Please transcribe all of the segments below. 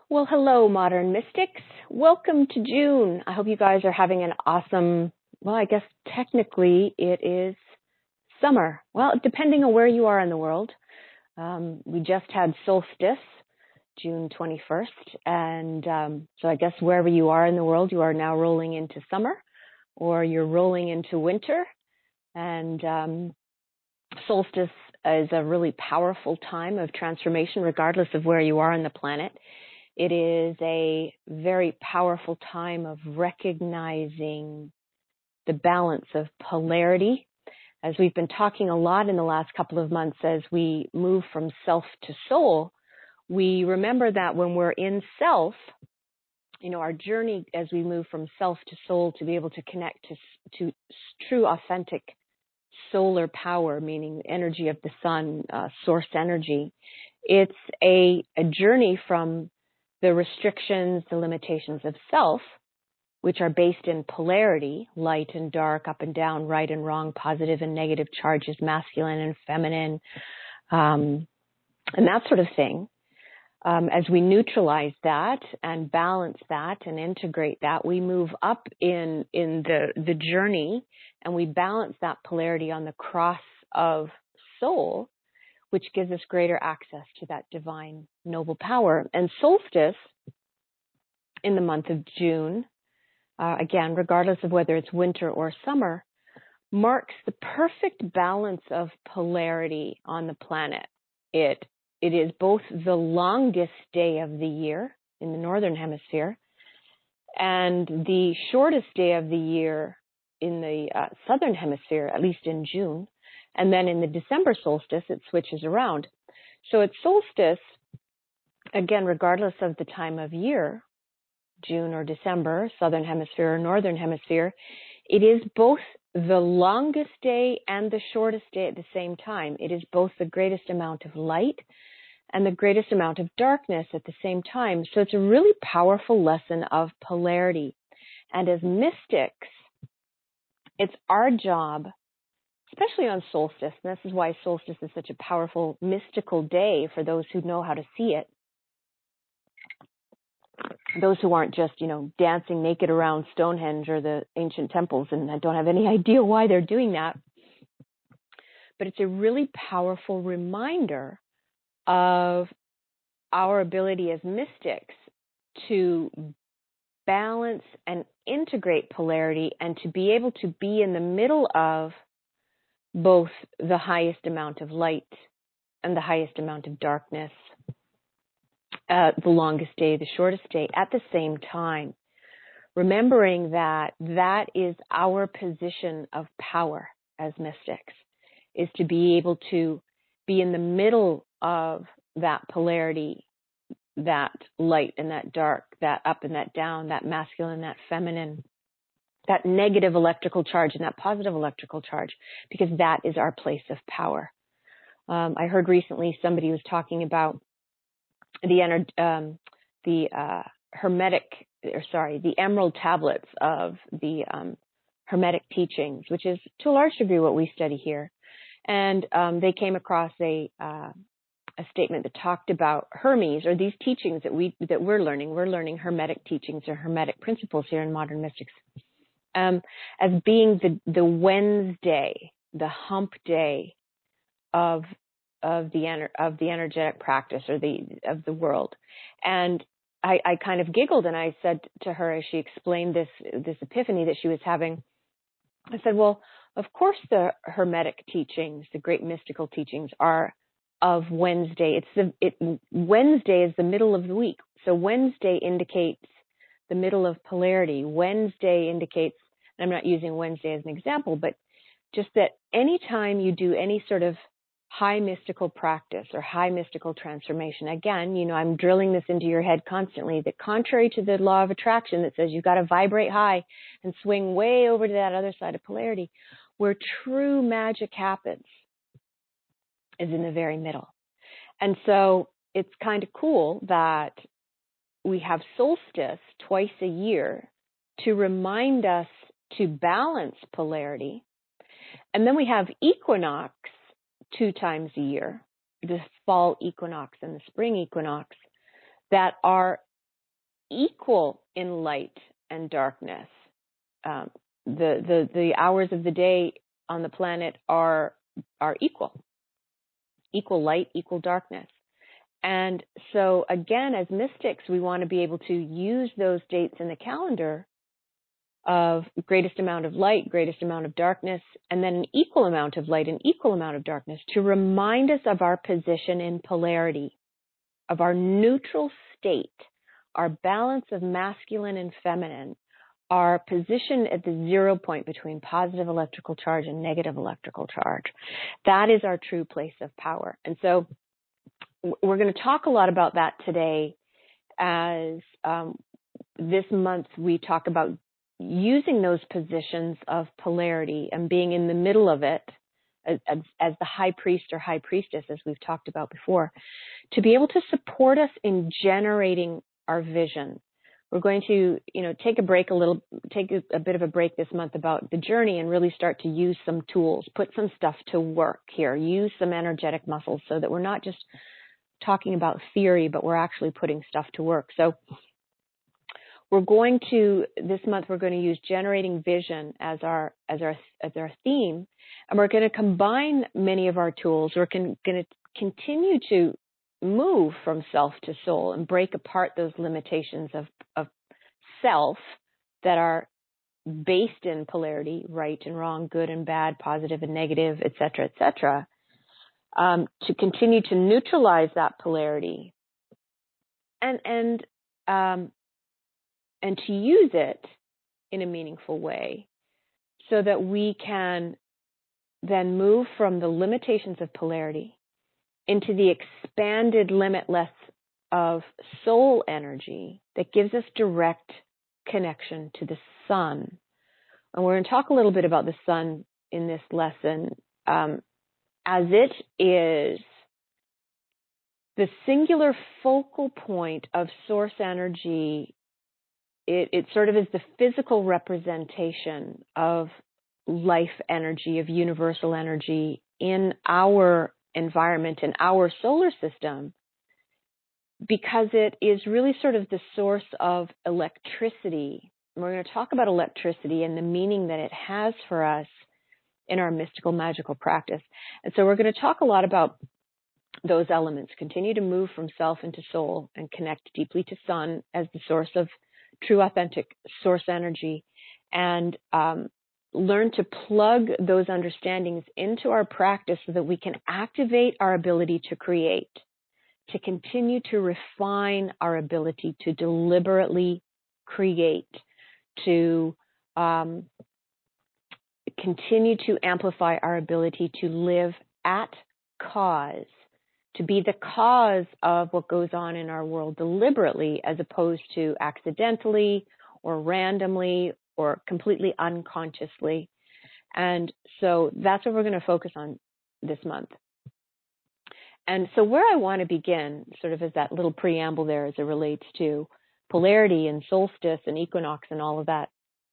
Well, hello, modern mystics. Welcome to June. I hope you guys are having an awesome, well, I guess technically it is summer. Well, depending on where you are in the world. We just had solstice, June 21st. And so I guess wherever you are in the world, you are now rolling into summer or you're rolling into winter. And solstice is a really powerful time of transformation, regardless of where you are on the planet. It is a very powerful time of recognizing the balance of polarity. As we've been talking a lot in the last couple of months, as we move from self to soul, we remember that when we're in self, our journey as we move from self to soul to be able to connect to true, authentic solar power, meaning energy of the sun, source energy, it's a journey from the restrictions, the limitations of self, which are based in polarity, light and dark, up and down, right and wrong, positive and negative charges, masculine and feminine, and that sort of thing. As we neutralize that and balance that and integrate that, we move up in the journey and we balance that polarity on the cross of soul, which gives us greater access to that divine noble power. And solstice in the month of June, again, regardless of whether it's winter or summer, marks the perfect balance of polarity on the planet. It is both the longest day of the year in the northern hemisphere and the shortest day of the year in the southern hemisphere, at least in June. And then in the December solstice, it switches around. So at solstice, again, regardless of the time of year, June or December, southern hemisphere or northern hemisphere, it is both the longest day and the shortest day at the same time. It is both the greatest amount of light and the greatest amount of darkness at the same time. So it's a really powerful lesson of polarity. And as mystics, it's our job, especially on solstice, and this is why solstice is such a powerful, mystical day for those who know how to see it. Those who aren't just, dancing naked around Stonehenge or the ancient temples and don't have any idea why they're doing that. But it's a really powerful reminder of our ability as mystics to balance and integrate polarity and to be able to be in the middle of both the highest amount of light and the highest amount of darkness, the longest day, the shortest day, at the same time, remembering that that is our position of power as mystics, is to be able to be in the middle of that polarity, that light and that dark, that up and that down, that masculine, that feminine, that negative electrical charge and that positive electrical charge, because that is our place of power. I heard recently somebody was talking about the emerald tablets of the Hermetic teachings, which is to a large degree what we study here. And they came across a statement that talked about Hermes, or these teachings that we're learning. We're learning Hermetic teachings or Hermetic principles here in Modern Mystics, as being the Wednesday, the hump day of the energetic practice or of the world. And I kind of giggled and I said to her as she explained this epiphany that she was having, I said, well, of course the Hermetic teachings, the great mystical teachings, are of Wednesday. Wednesday is the middle of the week. So Wednesday indicates the middle of polarity. Wednesday indicates, and I'm not using Wednesday as an example, but just that anytime you do any sort of high mystical practice or high mystical transformation, again, I'm drilling this into your head constantly, that contrary to the law of attraction that says you've got to vibrate high and swing way over to that other side of polarity, where true magic happens is in the very middle. And so it's kind of cool that we have solstice twice a year to remind us to balance polarity. And then we have equinox 2 times a year, the fall equinox and the spring equinox, that are equal in light and darkness. The hours of the day on the planet are equal light, equal darkness. And so again, as mystics, we want to be able to use those dates in the calendar of greatest amount of light, greatest amount of darkness, and then an equal amount of light and equal amount of darkness to remind us of our position in polarity, of our neutral state, our balance of masculine and feminine, our position at the 0 point between positive electrical charge and negative electrical charge. That is our true place of power. And so we're going to talk a lot about that today, as this month we talk about using those positions of polarity and being in the middle of it as the high priest or high priestess, as we've talked about before, to be able to support us in generating our vision. We're going to, take a bit of a break this month about the journey and really start to use some tools, put some stuff to work here, use some energetic muscles so that we're not just talking about theory, but we're actually putting stuff to work. So this month we're going to use generating vision as our theme, and we're going to combine many of our tools. We're going to continue to move from self to soul and break apart those limitations of self that are based in polarity, right and wrong, good and bad, positive and negative, et cetera, to continue to neutralize that polarity and to use it in a meaningful way so that we can then move from the limitations of polarity into the expanded limitless of soul energy that gives us direct connection to the sun. And we're going to talk a little bit about the sun in this lesson, as it is the singular focal point of source energy. It sort of is the physical representation of life energy, of universal energy in our environment, in our solar system, because it is really sort of the source of electricity. And we're going to talk about electricity and the meaning that it has for us in our mystical, magical practice. And so we're going to talk a lot about those elements, continue to move from self into soul and connect deeply to sun as the source of true, authentic source energy, and learn to plug those understandings into our practice so that we can activate our ability to create, to continue to refine our ability to deliberately create, to continue to amplify our ability to live at cause, to be the cause of what goes on in our world deliberately as opposed to accidentally or randomly or completely unconsciously. And so that's what we're going to focus on this month. And so where I want to begin, sort of as that little preamble there as it relates to polarity and solstice and equinox and all of that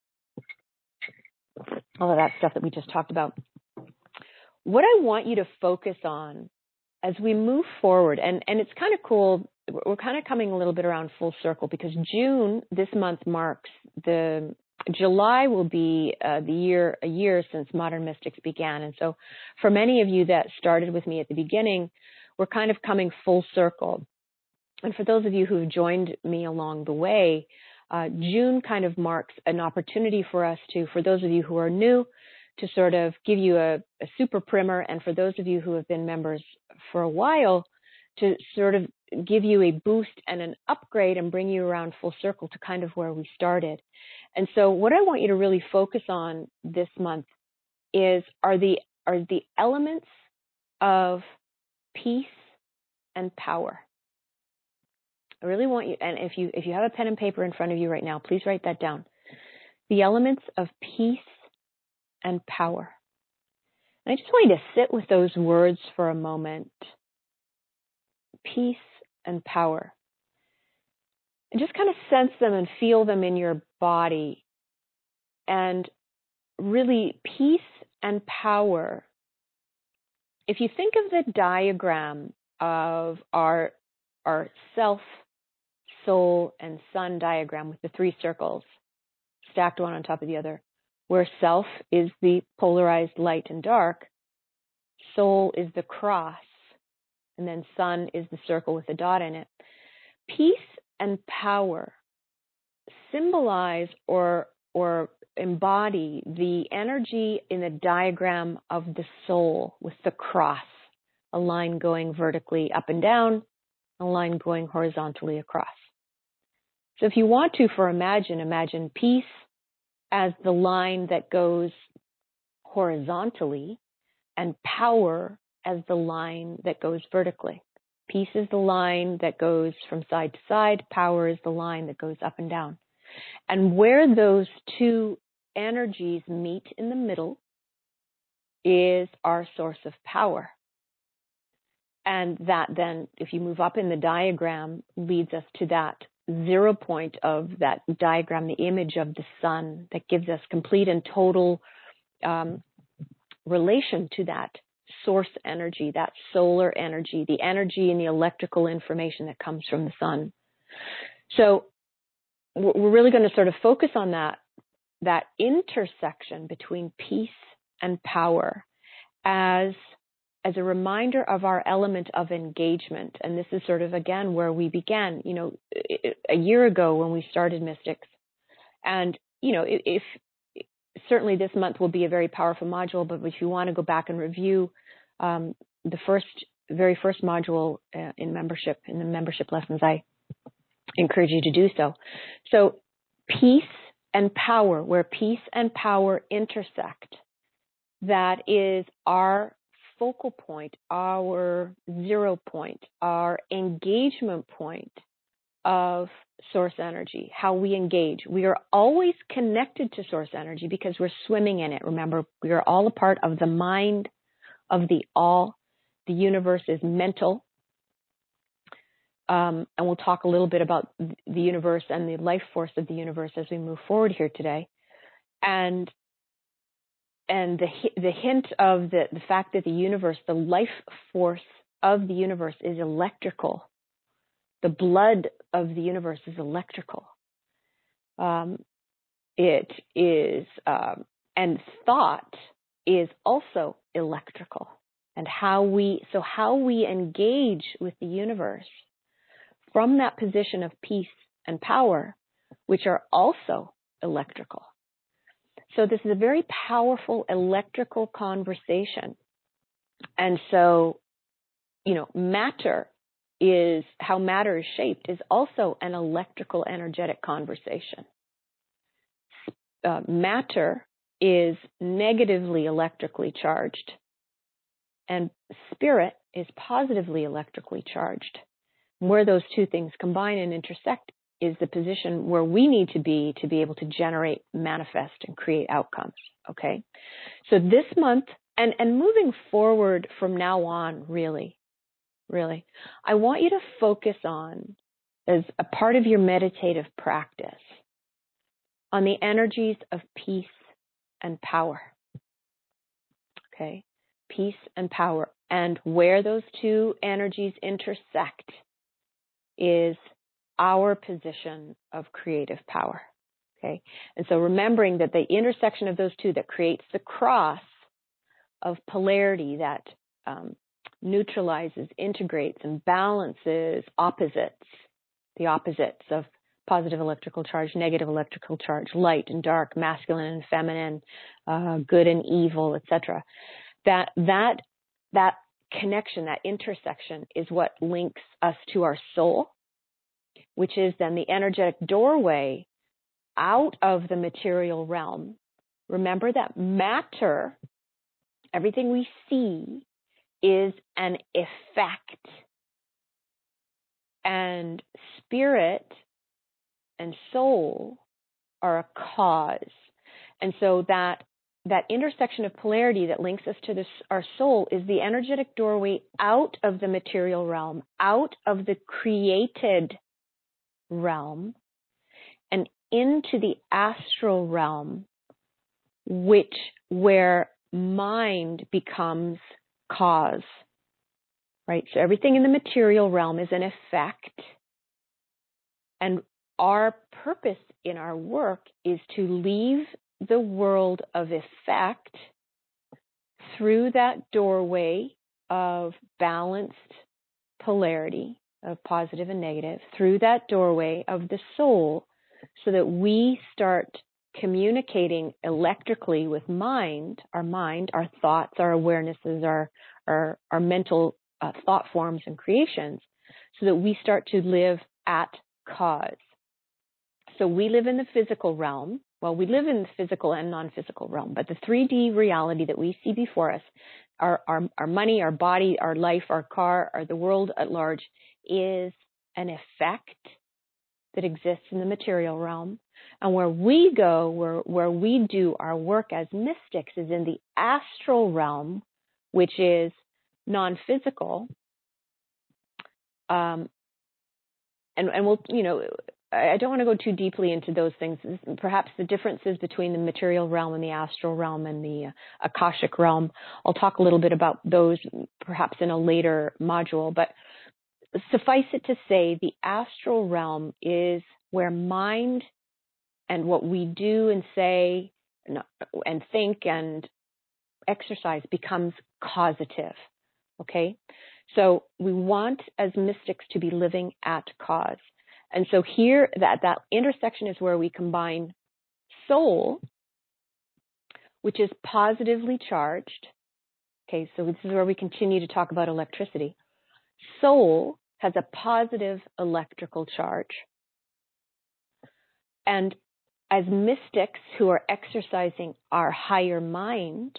stuff that we just talked about. What I want you to focus on as we move forward, and it's kind of cool, we're kind of coming a little bit around full circle because June, this month, marks July will be a year since Modern Mystics began. And so for many of you that started with me at the beginning, we're kind of coming full circle. And for those of you who've joined me along the way, June kind of marks an opportunity for us to, for those of you who are new, to sort of give you a super primer, and for those of you who have been members for a while, to sort of give you a boost and an upgrade and bring you around full circle to kind of where we started. And so what I want you to really focus on this month are the elements of peace and power. I really want you, and if you have a pen and paper in front of you right now, please write that down. The elements of peace and power. And I just want you to sit with those words for a moment. Peace and power. And just kind of sense them and feel them in your body. And really, peace and power. If you think of the diagram of our soul and sun diagram with the three circles stacked one on top of the other, where self is the polarized light and dark, soul is the cross, and then sun is the circle with a dot in it. Peace and power symbolize or embody the energy in the diagram of the soul with the cross, a line going vertically up and down, a line going horizontally across. So if you want to, imagine peace as the line that goes horizontally and power as the line that goes vertically. Peace is the line that goes from side to side. Power is the line that goes up and down. And where those two energies meet in the middle is our source of power. And that then, if you move up in the diagram, leads us to that 0 point of that diagram, the image of the sun that gives us complete and total relation to that source energy, that solar energy, the energy and the electrical information that comes from the sun. So we're really going to sort of focus on that intersection between peace and power as a reminder of our element of engagement. And this is sort of, again, where we began, a year ago when we started Mystics. And, if certainly this month will be a very powerful module, but if you want to go back and review the very first module in the membership lessons, I encourage you to do so. So peace and power, where peace and power intersect, that is our focal point, our 0 point, our engagement point of source energy, how we engage. We are always connected to source energy because we're swimming in it. Remember, we are all a part of the mind of the all. The universe is mental. And we'll talk a little bit about the universe and the life force of the universe as we move forward here today. And the hint of the fact that the universe, the life force of the universe is electrical. The blood of the universe is electrical. It is, and thought is also electrical. And how we engage with the universe from that position of peace and power, which are also electrical. So this is a very powerful electrical conversation. And so, matter is, how matter is shaped is also an electrical energetic conversation. Matter is negatively electrically charged, and spirit is positively electrically charged. Where those two things combine and intersect is the position where we need to be able to generate, manifest, and create outcomes, okay? So this month, and moving forward from now on, really, I want you to focus on, as a part of your meditative practice, on the energies of peace and power, okay? Peace and power. And where those two energies intersect is our position of creative power, okay? And so remembering that the intersection of those two that creates the cross of polarity that neutralizes, integrates, and balances opposites, the opposites of positive electrical charge, negative electrical charge, light and dark, masculine and feminine, good and evil, etc. That connection, that intersection is what links us to our soul, which is then the energetic doorway out of the material realm. Remember that matter, everything we see, is an effect, and spirit and soul are a cause. And so that intersection of polarity that links us to our soul is the energetic doorway out of the material realm, out of the created realm, and into the astral realm, where mind becomes cause, right? So everything in the material realm is an effect, And our purpose in our work is to leave the world of effect through that doorway of balanced polarity of positive and negative, through that doorway of the soul, so that we start communicating electrically with mind, our thoughts, our awarenesses, our mental thought forms and creations, so that we start to live at cause. So we live in the physical realm. Well, we live in the physical and non-physical realm, but the 3D reality that we see before us, our money, our body, our life, our car, or the world at large, is an effect that exists in the material realm. And where we go, where we do our work as mystics, is in the astral realm, which is non-physical. And we'll, I don't want to go too deeply into those things. Perhaps the differences between the material realm and the astral realm and the Akashic realm. I'll talk a little bit about those perhaps in a later module, but suffice it to say, the astral realm is where mind and what we do and say and think and exercise becomes causative. Okay? So we want as mystics to be living at cause. And so here, that intersection is where we combine soul, which is positively charged. Okay, so this is where we continue to talk about electricity. Soul has a positive electrical charge. And as mystics who are exercising our higher mind,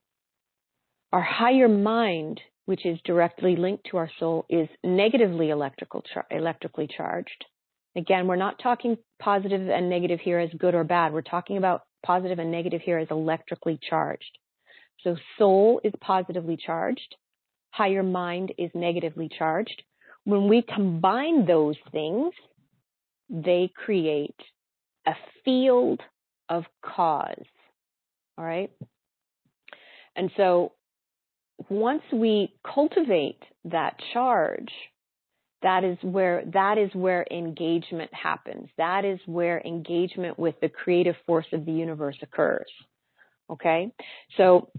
which is directly linked to our soul, is negatively electrically charged. Again, we're not talking positive and negative here as good or bad. We're talking about positive and negative here as electrically charged. So soul is positively charged. Higher mind is negatively charged. When we combine those things, they create a field of cause. All right? And so once we cultivate that charge, that is where engagement happens. That is where engagement with the creative force of the universe occurs. Okay? So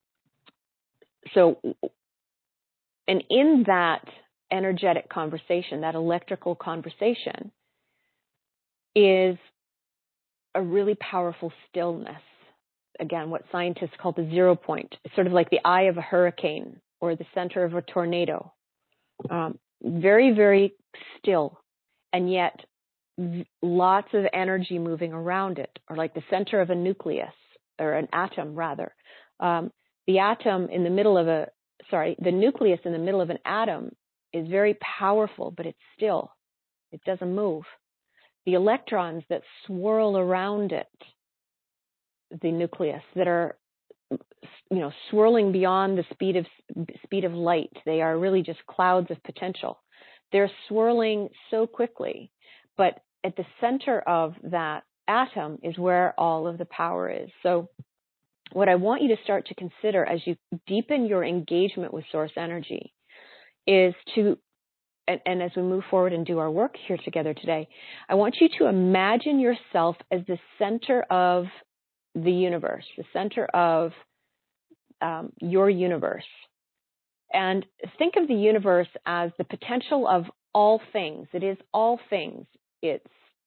and in that energetic conversation, that electrical conversation, is a really powerful stillness. Again, what scientists call the 0 point. It's sort of like the eye of a hurricane or the center of a tornado. Very, very still, and yet lots of energy moving around it, or like the center of a nucleus, or an atom rather. The atom in the middle of the nucleus in the middle of an atom is very powerful, but it's still. It doesn't move. The electrons that swirl around it, the nucleus, that are swirling beyond the speed of light. They are really just clouds of potential. They're swirling so quickly, but at the center of that atom is where all of the power is. So what I want you to start to consider as you deepen your engagement with source energy is to, and as we move forward and do our work here together today, I want you to imagine yourself as the center of the universe, the center of your universe. And think of the universe as the potential of all things. It is all things. It's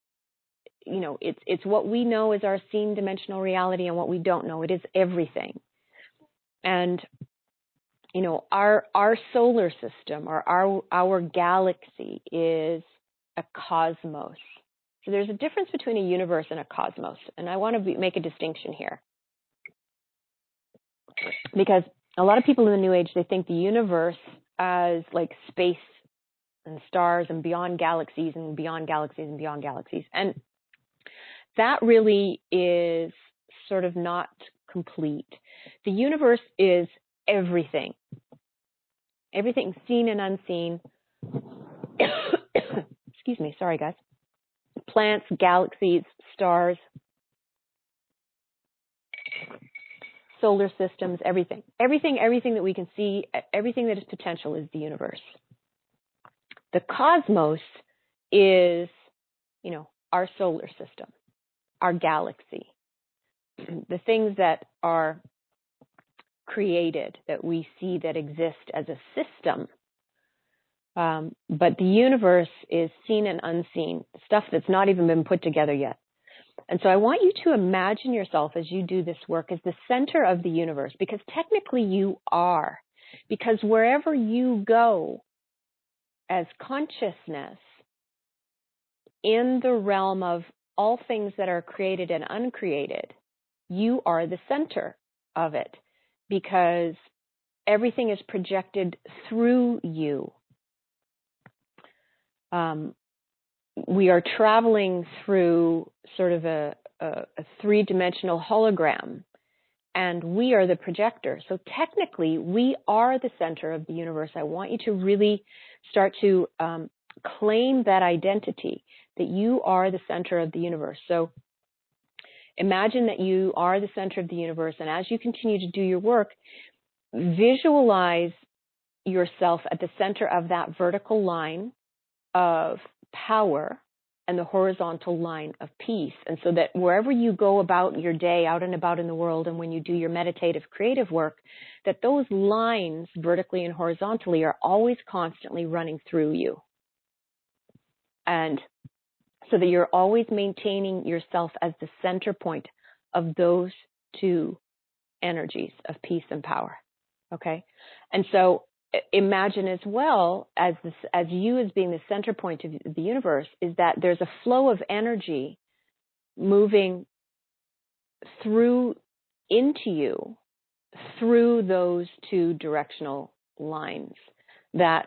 what we know as our seen dimensional reality and what we don't know. It is everything. And our solar system, or our galaxy, is a cosmos. So there's a difference between a universe and a cosmos, and I want to make a distinction here. Because a lot of people in the New Age, they think the universe as like space and stars and beyond galaxies and beyond galaxies and beyond galaxies. And that really is sort of not complete. The universe is everything. Everything seen and unseen. Excuse me, sorry guys. Plants, galaxies, stars, solar systems, everything. Everything that we can see, everything that is potential is the universe. The cosmos is our solar system, our galaxy, the things that are created, that we see that exist as a system. But the universe is seen and unseen, stuff that's not even been put together yet. And so I want you to imagine yourself as you do this work as the center of the universe, because technically you are. Because wherever you go as consciousness in the realm of all things that are created and uncreated, you are the center of it, because everything is projected through you. We are traveling through sort of a three-dimensional hologram, and we are the projector. So technically, we are the center of the universe. I want you to really start to claim that identity, that you are the center of the universe. So imagine that you are the center of the universe, and as you continue to do your work, visualize yourself at the center of that vertical line of power and the horizontal line of peace. And so that wherever you go about your day, out and about in the world, and when you do your meditative creative work, that those lines vertically and horizontally are always constantly running through you. And so that you're always maintaining yourself as the center point of those two energies of peace and power. Okay? And so imagine as well as you as being the center point of the universe is that there's a flow of energy moving through into you through those two directional lines. That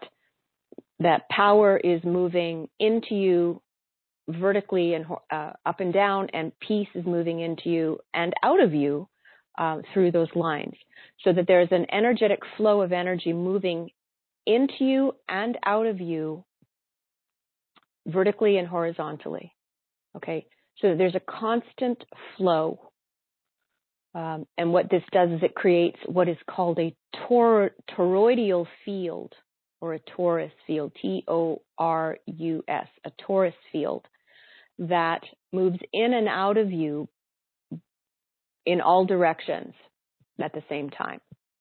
power is moving into you vertically and up and down, and peace is moving into you and out of you through those lines, so that there's an energetic flow of energy moving into you and out of you vertically and horizontally. Okay, so there's a constant flow. And what this does is it creates what is called a toroidal field, or a torus field, Torus, a torus field that moves in and out of you in all directions at the same time.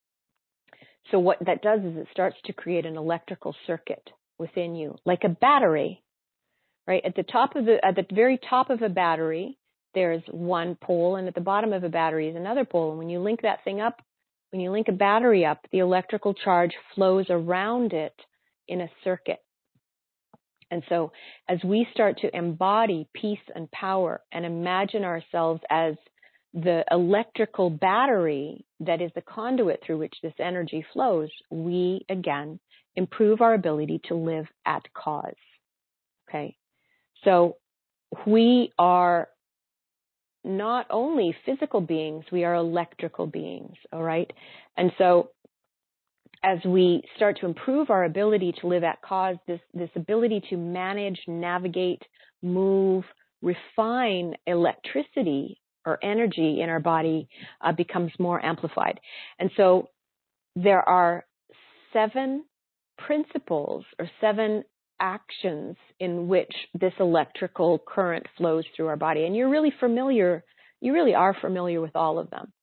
So what that does is it starts to create an electrical circuit within you, like a battery, right? At the very top of a battery, there's one pole, and at the bottom of a battery is another pole. And when you link that thing up, when you link a battery up, the electrical charge flows around it in a circuit. And so as we start to embody peace and power and imagine ourselves as the electrical battery that is the conduit through which this energy flows, we, again, improve our ability to live at cause. Okay? So we are not only physical beings, we are electrical beings, all right? And so as we start to improve our ability to live at cause, this ability to manage, navigate, move, refine electricity or energy in our body becomes more amplified. And so there are 7 principles or 7 actions in which this electrical current flows through our body. And you really are familiar with all of them.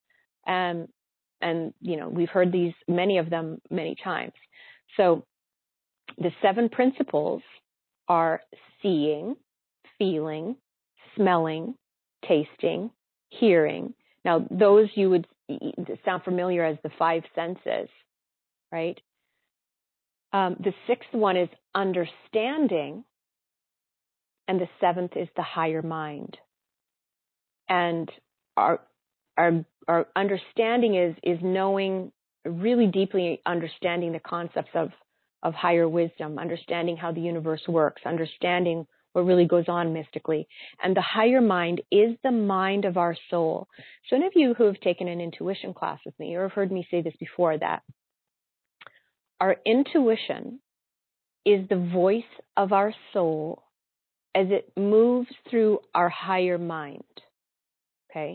And we've heard many of them many times. So the 7 principles are seeing, feeling, smelling, tasting, hearing. Now, those you would sound familiar as the 5 senses, right? The 6th one is understanding, and the 7th is the higher mind. And our understanding is knowing, really deeply understanding the concepts of higher wisdom, understanding how the universe works, understanding what really goes on mystically. And the higher mind is the mind of our soul. So any of you who have taken an intuition class with me or have heard me say this before, that our intuition is the voice of our soul as it moves through our higher mind. Okay?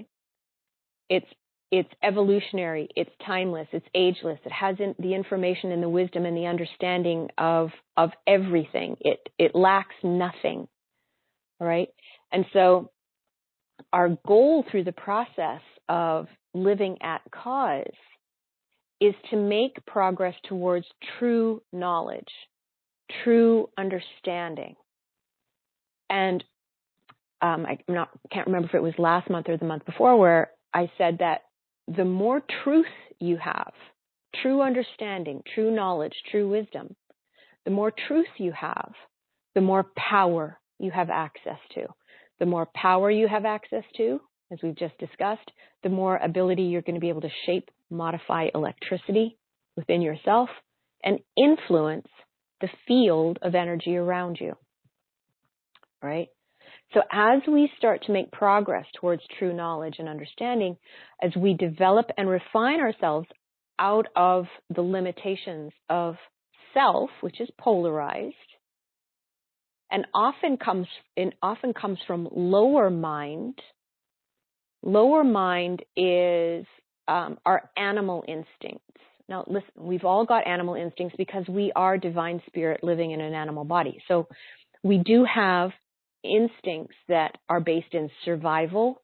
It's evolutionary, it's timeless, it's ageless. It has the information and the wisdom and the understanding of everything. It lacks nothing. All right. And so our goal through the process of living at cause is to make progress towards true knowledge, true understanding. And can't remember if it was last month or the month before, where I said that the more truth you have, true understanding, true knowledge, true wisdom, the more truth you have, the more power you have access to. The more power you have access to, as we've just discussed, the more ability you're going to be able to shape, modify electricity within yourself and influence the field of energy around you. Right? So as we start to make progress towards true knowledge and understanding, as we develop and refine ourselves out of the limitations of self, which is polarized, and often comes from lower mind. Lower mind is our animal instincts. Now, listen, we've all got animal instincts because we are divine spirit living in an animal body. So we do have instincts that are based in survival,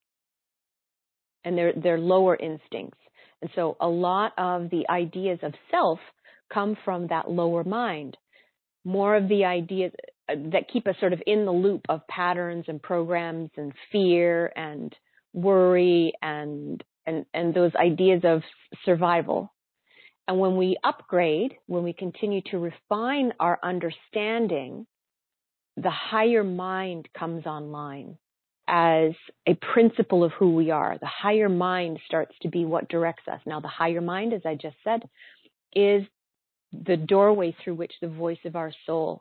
and they're lower instincts. And so a lot of the ideas of self come from that lower mind. More of the ideas that keep us sort of in the loop of patterns and programs and fear and worry and those ideas of survival. And when we upgrade, when we continue to refine our understanding, the higher mind comes online as a principle of who we are. The higher mind starts to be what directs us. Now, the higher mind, as I just said, is the doorway through which the voice of our soul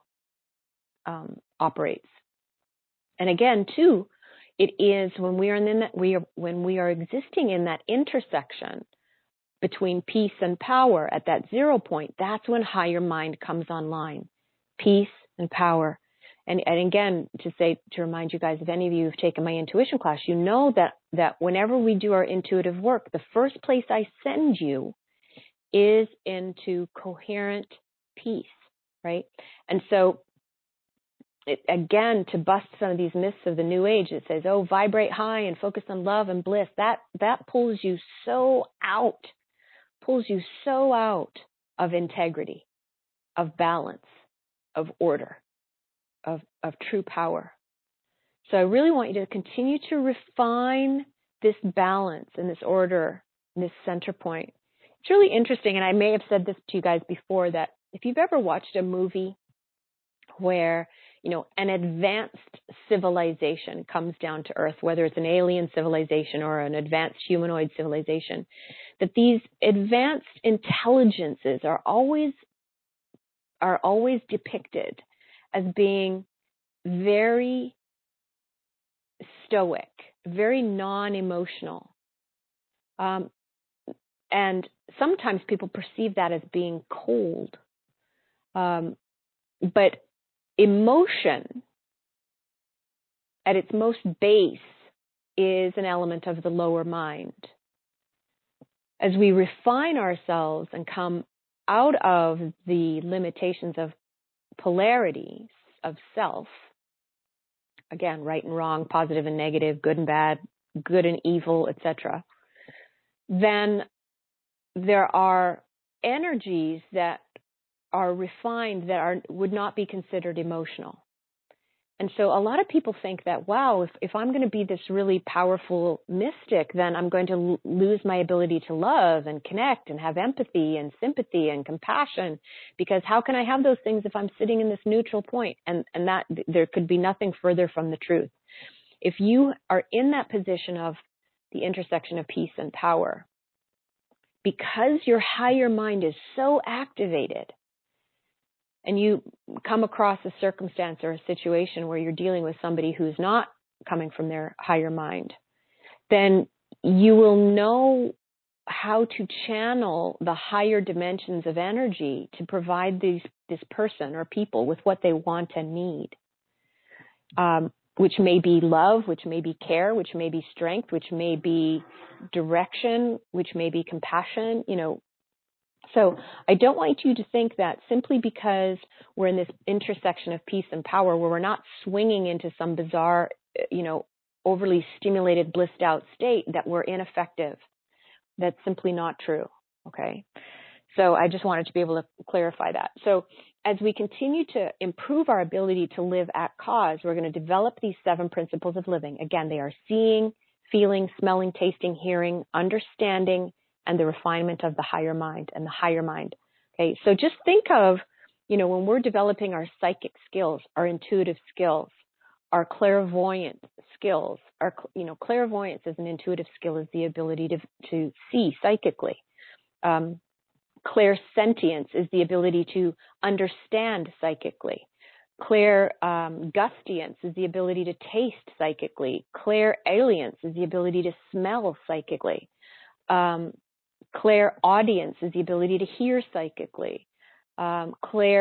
operates. And again, too, it is when we are existing in that intersection between peace and power at that 0 point, that's when higher mind comes online. Peace and power. And again, to remind you guys, if any of you have taken my intuition class, you know that whenever we do our intuitive work, the first place I send you is into coherent peace, right? And so, again, to bust some of these myths of the new age, it says, oh, vibrate high and focus on love and bliss. That pulls you so out of integrity, of balance, of order, of true power. So I really want you to continue to refine this balance and this order, and this center point. It's really interesting, and I may have said this to you guys before, that if you've ever watched a movie where, an advanced civilization comes down to Earth, whether it's an alien civilization or an advanced humanoid civilization, that these advanced intelligences are always depicted as being very stoic, very non-emotional. And sometimes people perceive that as being cold. But emotion, at its most base, is an element of the lower mind. As we refine ourselves and come out of the limitations of polarities of self, again, right and wrong, positive and negative, good and bad, good and evil, etc., then there are energies that are refined that would not be considered emotional. And so a lot of people think that, wow, if I'm going to be this really powerful mystic, then I'm going to lose my ability to love and connect and have empathy and sympathy and compassion, because how can I have those things if I'm sitting in this neutral point? And that there could be nothing further from the truth. If you are in that position of the intersection of peace and power, because your higher mind is so activated, and you come across a circumstance or a situation where you're dealing with somebody who's not coming from their higher mind, then you will know how to channel the higher dimensions of energy to provide this person or people with what they want and need, which may be love, which may be care, which may be strength, which may be direction, which may be compassion, So I don't want you to think that simply because we're in this intersection of peace and power where we're not swinging into some bizarre, overly stimulated, blissed out state that we're ineffective. That's simply not true, okay? So I just wanted to be able to clarify that. So as we continue to improve our ability to live at cause, we're going to develop these 7 principles of living. Again, they are seeing, feeling, smelling, tasting, hearing, understanding, and the refinement of the higher mind and the higher mind. Okay, so just think of, when we're developing our psychic skills, our intuitive skills, our clairvoyant skills, clairvoyance as an intuitive skill is the ability to see psychically. Clairsentience is the ability to understand psychically. Clairgustience is the ability to taste psychically. Clairalience is the ability to smell psychically. Clairaudience is the ability to hear psychically. I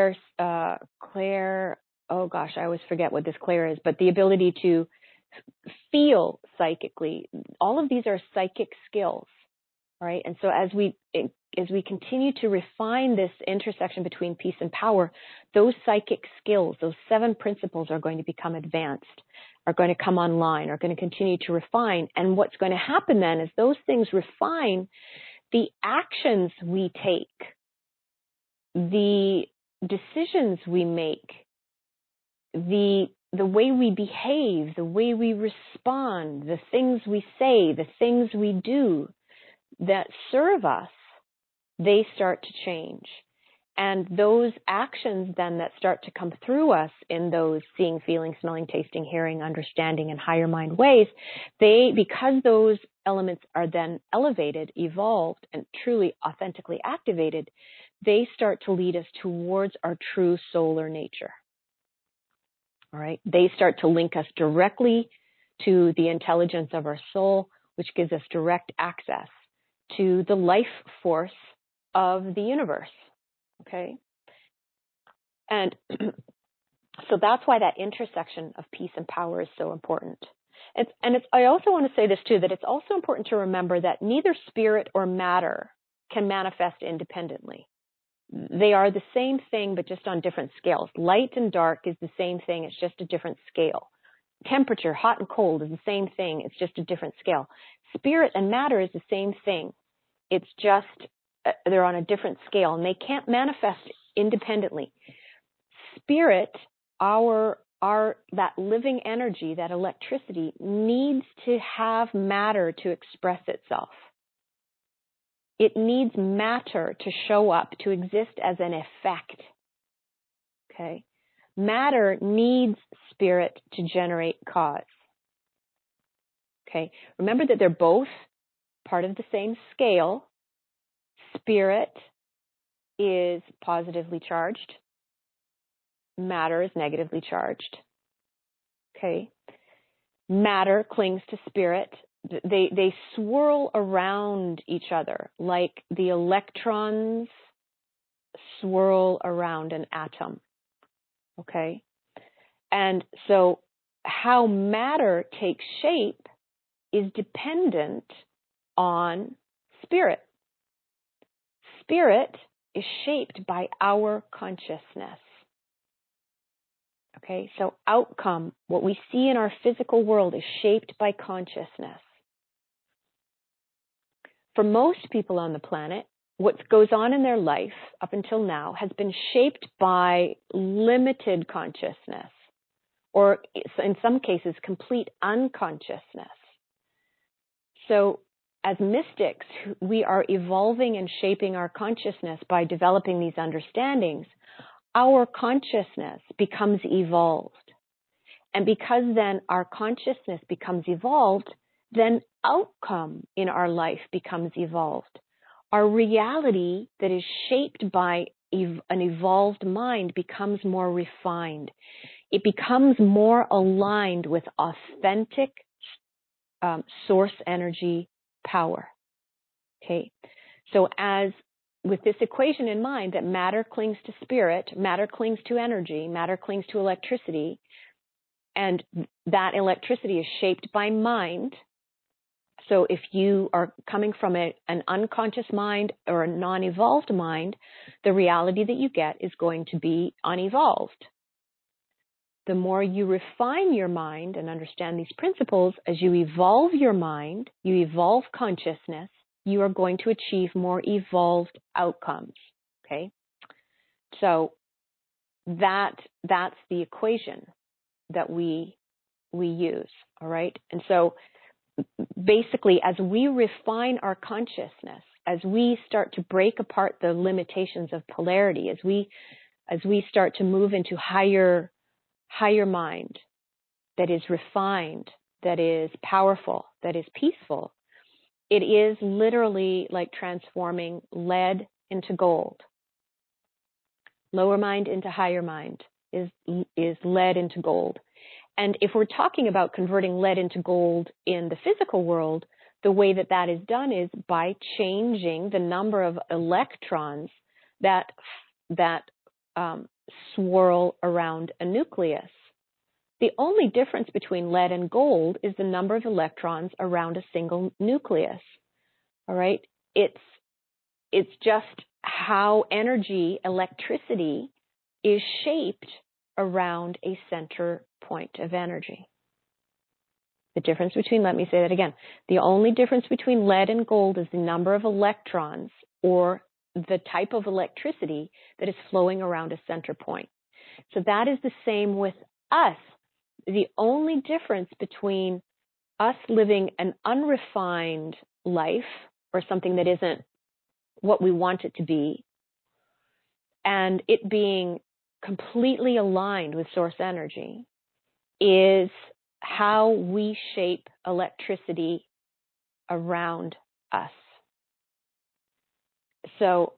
always forget what this clair is, but the ability to feel psychically. All of these are psychic skills, right? And so as we continue to refine this intersection between peace and power, those psychic skills, those 7 principles are going to become advanced, are going to come online, are going to continue to refine. And what's going to happen then is those things refine the actions we take, the decisions we make, the way we behave, the way we respond, the things we say, the things we do that serve us, they start to change. And those actions then that start to come through us in those seeing, feeling, smelling, tasting, hearing, understanding, and higher mind ways, because those elements are then elevated, evolved, and truly authentically activated, they start to lead us towards our true solar nature. All right? They start to link us directly to the intelligence of our soul, which gives us direct access to the life force of the universe. Okay? And so that's why that intersection of peace and power is so important. I also want to say this too, that it's also important to remember that neither spirit or matter can manifest independently. They are the same thing, but just on different scales. Light and dark is the same thing, it's just a different scale. Temperature, hot and cold, is the same thing, it's just a different scale. Spirit and matter is the same thing. It's just they're on a different scale, and they can't manifest independently. Spirit, that living energy, that electricity, needs to have matter to express itself. It needs matter to show up, to exist as an effect. Okay? Matter needs spirit to generate cause. Okay? Remember that they're both part of the same scale. Spirit is positively charged. Matter is negatively charged. Okay? Matter clings to spirit. They swirl around each other like the electrons swirl around an atom. Okay? And so how matter takes shape is dependent on spirit. Spirit is shaped by our consciousness. Okay, so outcome, what we see in our physical world, is shaped by consciousness. For most people on the planet, what goes on in their life up until now has been shaped by limited consciousness, or in some cases, complete unconsciousness. So as mystics, we are evolving and shaping our consciousness by developing these understandings. Our consciousness becomes evolved. And because then our consciousness becomes evolved, then outcome in our life becomes evolved. Our reality that is shaped by an evolved mind becomes more refined. It becomes more aligned with authentic source energy power. Okay, so as with this equation in mind that matter clings to spirit, matter clings to energy, matter clings to electricity, and that electricity is shaped by mind. So if you are coming from an unconscious mind or a non-evolved mind, the reality that you get is going to be unevolved. The more you refine your mind and understand these principles, as you evolve your mind, you evolve consciousness, you are going to achieve more evolved outcomes. Okay? So that's the equation that we use. All right? And so basically, as we refine our consciousness, as we start to break apart the limitations of polarity, as we start to move into higher mind that is refined, that is powerful, that is peaceful, it is literally like transforming lead into gold. Lower mind into higher mind is lead into gold. And if we're talking about converting lead into gold in the physical world, the way that is done is by changing the number of electrons that swirl around a nucleus. The only difference between lead and gold is the number of electrons around a single nucleus. All right? It's just how energy, electricity, is shaped around a center point of energy. The difference between, let me say that again, the only difference between lead and gold is the number of electrons or the type of electricity that is flowing around a center point. So that is the same with us. The only difference between us living an unrefined life or something that isn't what we want it to be, and it being completely aligned with source energy, is how we shape electricity around us. So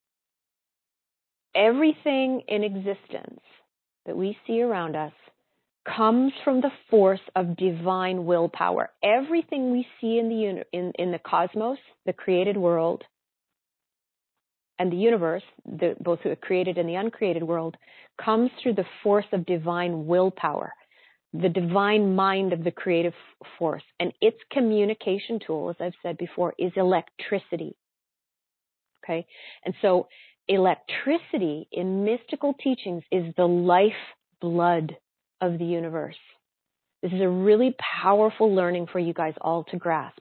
everything in existence that we see around us comes from the force of divine willpower. Everything we see in the cosmos, the created world, and the universe, both the created and the uncreated world, comes through the force of divine willpower, the divine mind of the creative force. And its communication tool, as I've said before, is electricity. Okay? And so electricity in mystical teachings is the lifeblood of the universe. This is a really powerful learning for you guys all to grasp.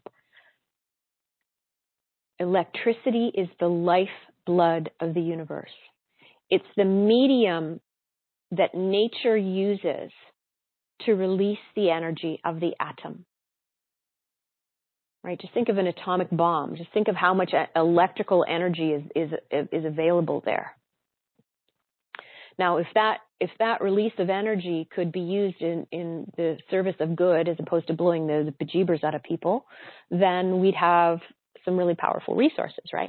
Electricity is the lifeblood of the universe. It's the medium that nature uses to release the energy of the atom. Right? Just think of an atomic bomb. Just think of how much electrical energy is available there. Now, if that release of energy could be used in the service of good as opposed to blowing the bejeebers out of people, then we'd have some really powerful resources, right?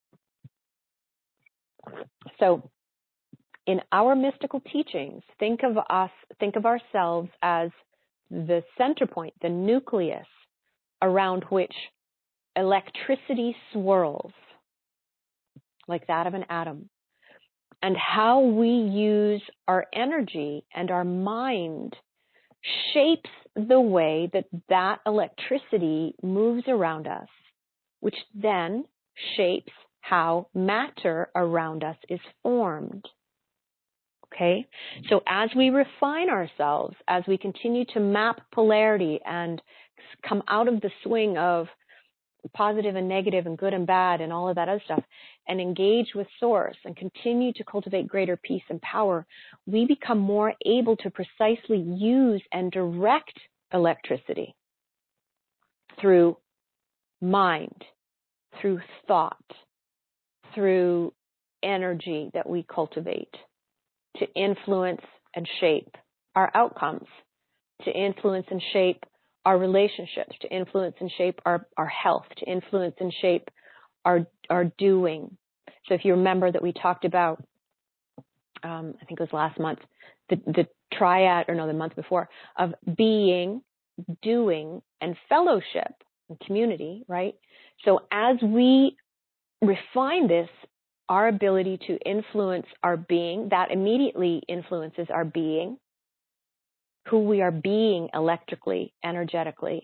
So in our mystical teachings, think of ourselves as the center point, the nucleus around which electricity swirls, like that of an atom. And how we use our energy and our mind shapes the way that electricity moves around us, which then shapes how matter around us is formed. Okay? So as we refine ourselves, as we continue to map polarity and come out of the swing of positive and negative and good and bad and all of that other stuff, and engage with source and continue to cultivate greater peace and power, we become more able to precisely use and direct electricity through mind, through thought, through energy that we cultivate to influence and shape our outcomes, to influence and shape our relationships, to influence and shape our health, to influence and shape our doing. So if you remember that we talked about, I think it was last month, the triad, or no, the month before, of being, doing, and fellowship and community, right? So as we refine this, our ability to influence our being, that immediately influences our being, who we are being electrically, energetically,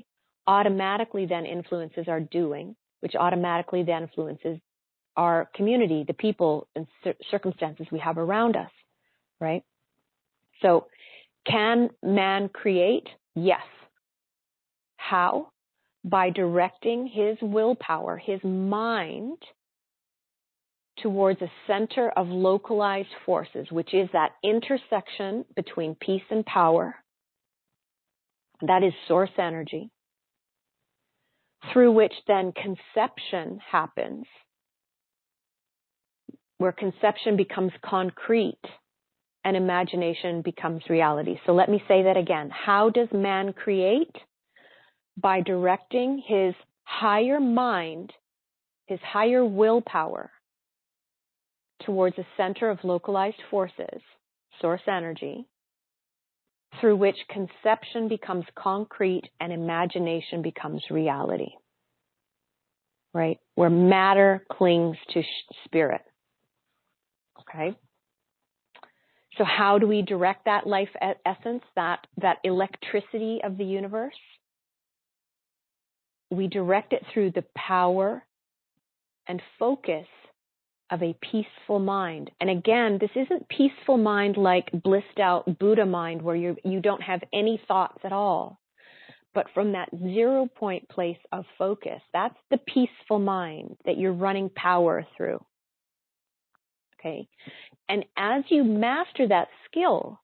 automatically then influences our doing, which automatically then influences our community, the people and circumstances we have around us, right? So can man create? Yes. How? By directing his willpower, his mind, towards a center of localized forces, which is that intersection between peace and power. That is source energy, through which then conception happens, where conception becomes concrete and imagination becomes reality. So let me say that again. How does man create? By directing his higher mind, his higher willpower, towards a center of localized forces, source energy, through which conception becomes concrete and imagination becomes reality, right? Where matter clings to spirit, okay? So how do we direct that life essence, that electricity of the universe? We direct it through the power and focus of a peaceful mind. And again, this isn't peaceful mind like blissed out Buddha mind where you don't have any thoughts at all. But from that 0 point place of focus, that's the peaceful mind that you're running power through. Okay? And as you master that skill,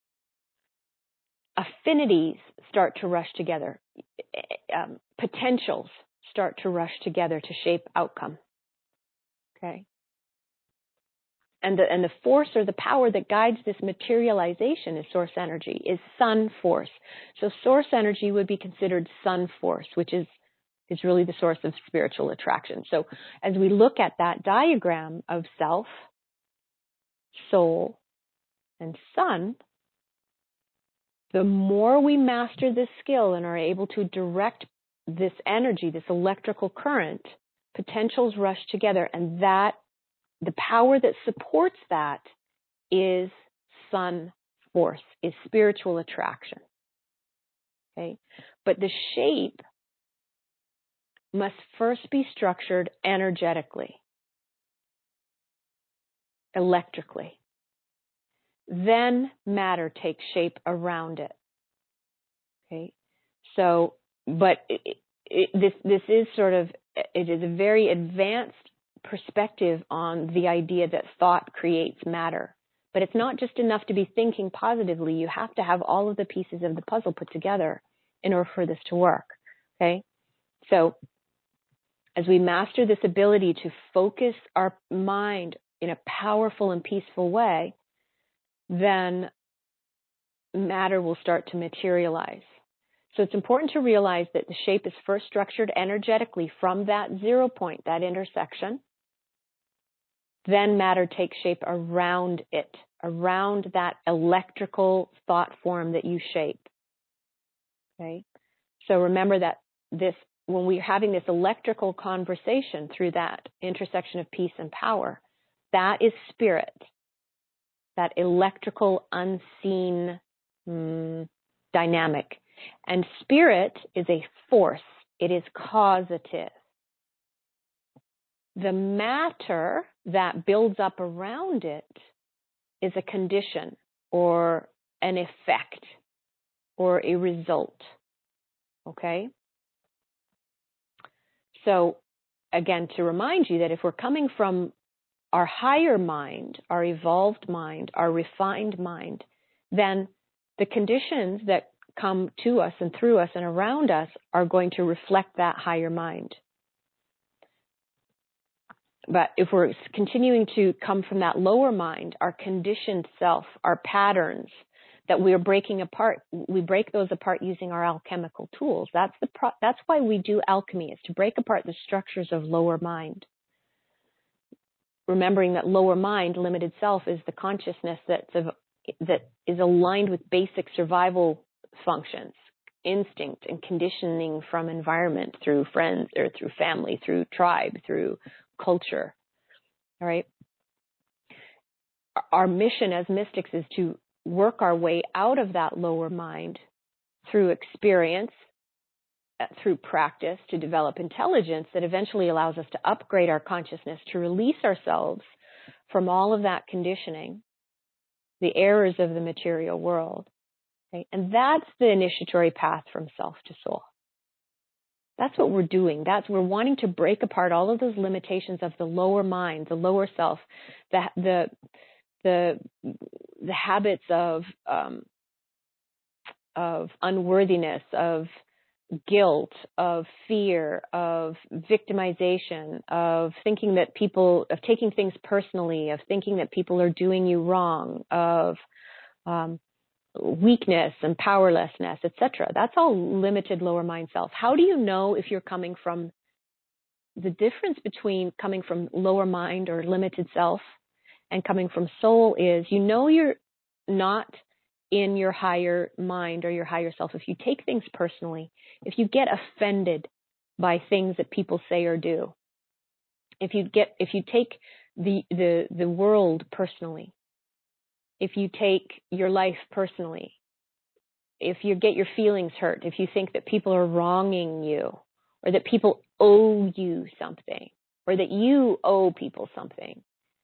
affinities start to rush together. Potentials start to rush together to shape outcome. Okay? And the force or the power that guides this materialization is source energy, is sun force. So source energy would be considered sun force, which is really the source of spiritual attraction. So as we look at that diagram of self, soul, and sun, the more we master this skill and are able to direct this energy, this electrical current, potentials rush together, and that the power that supports that is sun force, is spiritual attraction. Okay? But the shape must first be structured energetically, electrically. Then matter takes shape around it. Okay? So, but this is sort of, it is a very advanced perspective on the idea that thought creates matter. But it's not just enough to be thinking positively. You have to have all of the pieces of the puzzle put together in order for this to work. Okay? So as we master this ability to focus our mind in a powerful and peaceful way, then matter will start to materialize. So it's important to realize that the shape is first structured energetically from that 0 point, that intersection. Then matter takes shape around it, around that electrical thought form that you shape. Okay? So remember that when we're having this electrical conversation through that intersection of peace and power, that is spirit, that electrical unseen dynamic. And spirit is a force. It is causative. The matter that builds up around it is a condition or an effect or a result. Okay? So, again, to remind you that if we're coming from our higher mind, our evolved mind, our refined mind, then the conditions that come to us and through us and around us are going to reflect that higher mind. But if we're continuing to come from that lower mind, our conditioned self, our patterns that we are breaking apart, we break those apart using our alchemical tools. That's why we do alchemy, is to break apart the structures of lower mind. Remembering that lower mind, limited self, is the consciousness that is aligned with basic survival functions, instinct and conditioning from environment through friends or through family, through tribe, through culture. All right. Our mission as mystics is to work our way out of that lower mind through experience, through practice to develop intelligence that eventually allows us to upgrade our consciousness, to release ourselves from all of that conditioning, the errors of the material world. Okay? And that's the initiatory path from self to soul. That's what we're doing. We're wanting to break apart all of those limitations of the lower mind, the lower self, the habits of unworthiness, of guilt, of fear, of victimization, of thinking that of taking things personally, of thinking that people are doing you wrong, of weakness and powerlessness, etc. That's all limited lower mind self. How do you know if you're coming from the difference between coming from lower mind or limited self and coming from soul is, you know, you're not in your higher mind or your higher self if you take things personally, if you get offended by things that people say or do, if you take the world personally, if you take your life personally, if you get your feelings hurt, if you think that people are wronging you, or that people owe you something, or that you owe people something,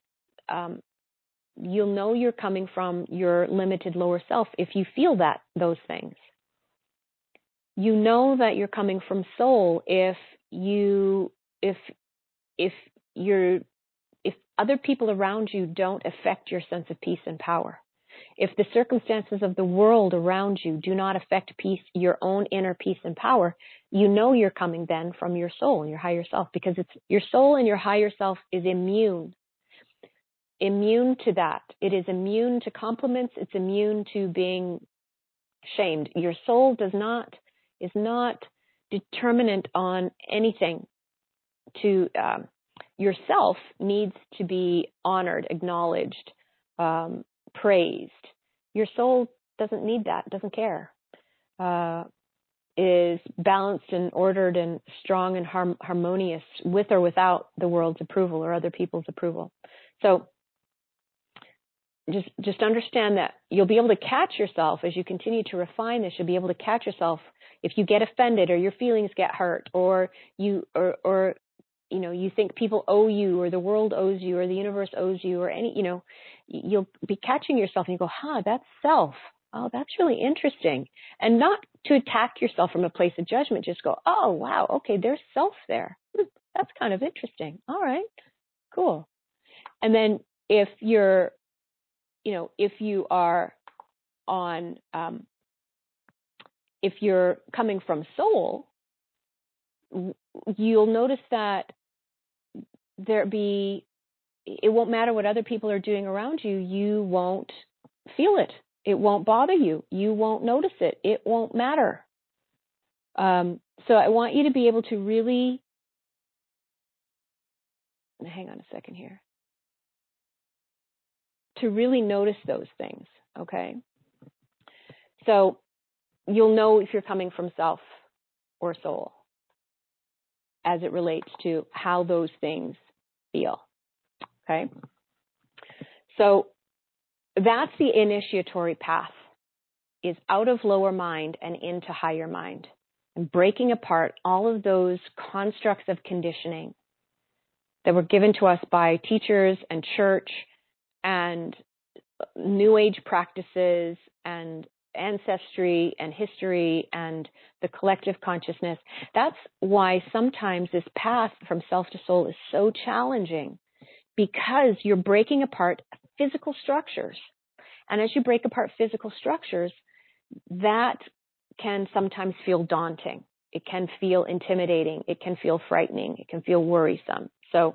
you'll know you're coming from your limited lower self if you feel those things. You know that you're coming from soul if other people around you don't affect your sense of peace and power. If the circumstances of the world around you do not affect peace, your own inner peace and power, you know you're coming then from your soul and your higher self, because it's your soul and your higher self is immune to that. It is immune to compliments. It's immune to being shamed. Your soul is not determinant on anything. Yourself needs to be honored, acknowledged, praised. Your soul doesn't need that, doesn't care. Is balanced and ordered and strong and harmonious with or without the world's approval or other people's approval. So just understand that you'll be able to catch yourself as you continue to refine this. You'll be able to catch yourself if you get offended or your feelings get hurt, or you think people owe you, or the world owes you, or the universe owes you, or you'll be catching yourself and you go, that's self. Oh, that's really interesting. And not to attack yourself from a place of judgment, just go, oh, wow, okay, there's self there. That's kind of interesting. All right, cool. And then if you are if you're coming from soul, you'll notice that it won't matter what other people are doing around you. You won't feel it. It won't bother you. You won't notice it. It won't matter. So I want you to be able to really, hang on a second here, to really notice those things, okay? So you'll know if you're coming from self or soul as it relates to how those things feel, okay? So that's the initiatory path, is out of lower mind and into higher mind, and breaking apart all of those constructs of conditioning that were given to us by teachers and church and New Age practices and ancestry and history and the collective consciousness. That's why sometimes this path from self to soul is so challenging, because you're breaking apart physical structures. And as you break apart physical structures, that can sometimes feel daunting. It can feel intimidating. It can feel frightening. It can feel worrisome. So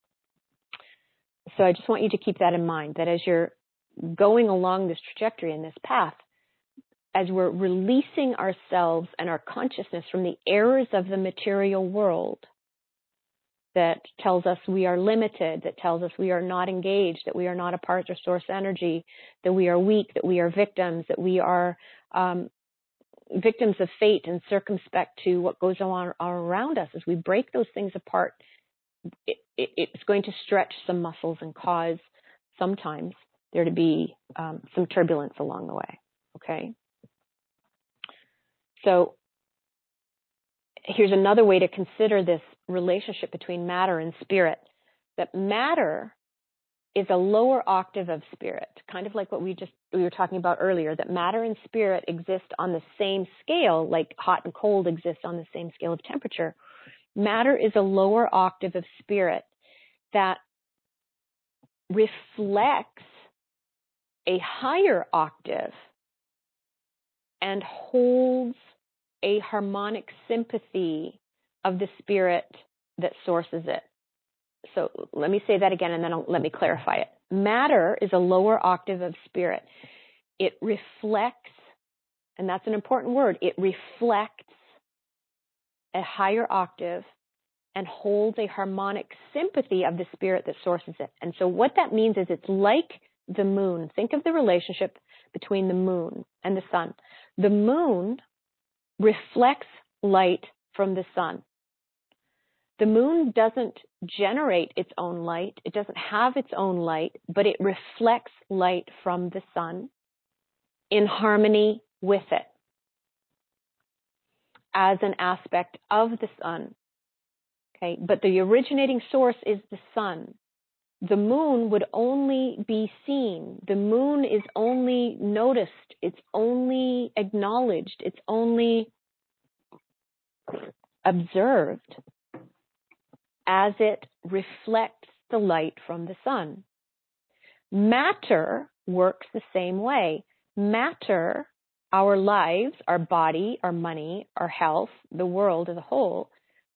I just want you to keep that in mind, that as you're going along this trajectory and this path, as we're releasing ourselves and our consciousness from the errors of the material world that tells us we are limited, that tells us we are not engaged, that we are not a part of source energy, that we are weak, that we are victims, that we are victims of fate and circumspect to what goes on around us. As we break those things apart, it's going to stretch some muscles and cause sometimes there to be some turbulence along the way, okay? So here's another way to consider this relationship between matter and spirit, that matter is a lower octave of spirit, kind of like what we were talking about earlier, that matter and spirit exist on the same scale, like hot and cold exist on the same scale of temperature. Matter is a lower octave of spirit that reflects a higher octave and holds a harmonic sympathy of the spirit that sources it. So let me say that again, and then let me clarify it. Matter is a lower octave of spirit. It reflects, and that's an important word, it reflects a higher octave and holds a harmonic sympathy of the spirit that sources it. And so what that means is it's like the moon. Think of the relationship between the moon and the sun. The moon reflects light from the sun. The moon doesn't generate its own light. It doesn't have its own light, but it reflects light from the sun in harmony with it as an aspect of the sun. Okay, but the originating source is the sun. The moon would only be seen. The moon is only noticed. It's only acknowledged. It's only observed as it reflects the light from the sun. Matter works the same way. Matter, our lives, our body, our money, our health, the world as a whole,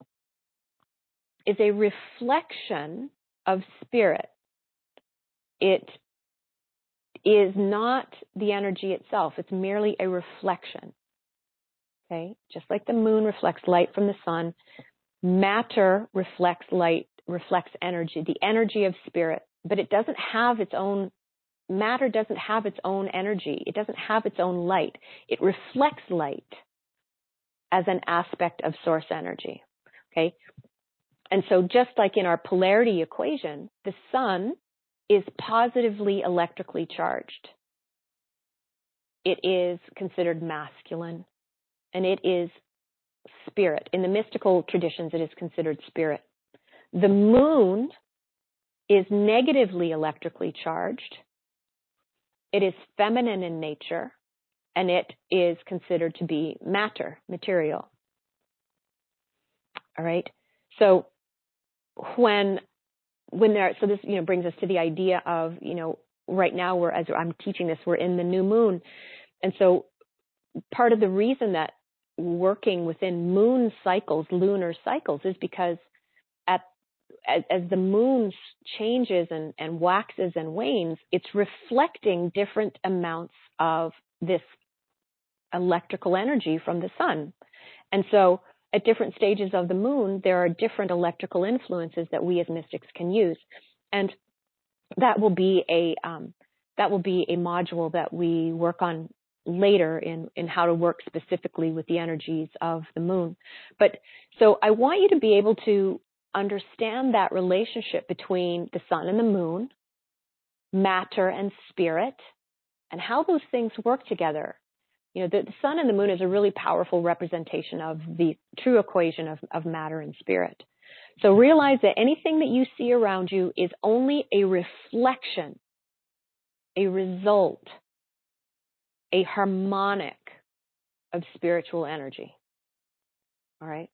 is a reflection of spirit. It is not the energy itself. It's merely a reflection. Okay? Just like the moon reflects light from the sun, matter reflects light, reflects energy, the energy of spirit, but it doesn't have its own, matter doesn't have its own energy. It doesn't have its own light. It reflects light as an aspect of source energy. Okay? And so just like in our polarity equation, the sun is positively electrically charged. It is considered masculine, and it is spirit. In the mystical traditions, it is considered spirit. The moon is negatively electrically charged. It is feminine in nature, and it is considered to be matter, material. All right? So so this, brings us to the idea of, right now as I'm teaching this, we're in the new moon. And so part of the reason that working within moon cycles, lunar cycles, is because as the moon changes and waxes and wanes, it's reflecting different amounts of this electrical energy from the sun. And so at different stages of the moon, there are different electrical influences that we as mystics can use. And that will be a module that we work on later in how to work specifically with the energies of the moon. But so I want you to be able to understand that relationship between the sun and the moon, matter and spirit, and how those things work together. The sun and the moon is a really powerful representation of the true equation of matter and spirit. So realize that anything that you see around you is only a reflection, a result, a harmonic of spiritual energy. All right?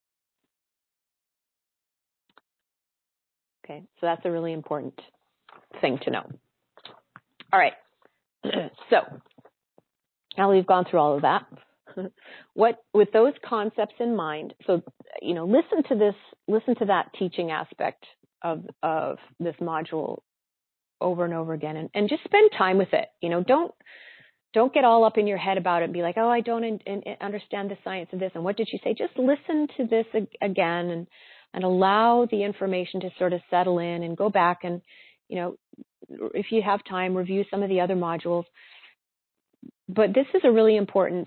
Okay, so that's a really important thing to know. All right, so now we've gone through all of that. With those concepts in mind, so listen to that teaching aspect of this module over and over again, and just spend time with it. Don't get all up in your head about it and be like, oh, I don't understand the science of this, and what did she say? Just listen to this again and allow the information to sort of settle in, and go back and, if you have time, review some of the other modules. But this is a really important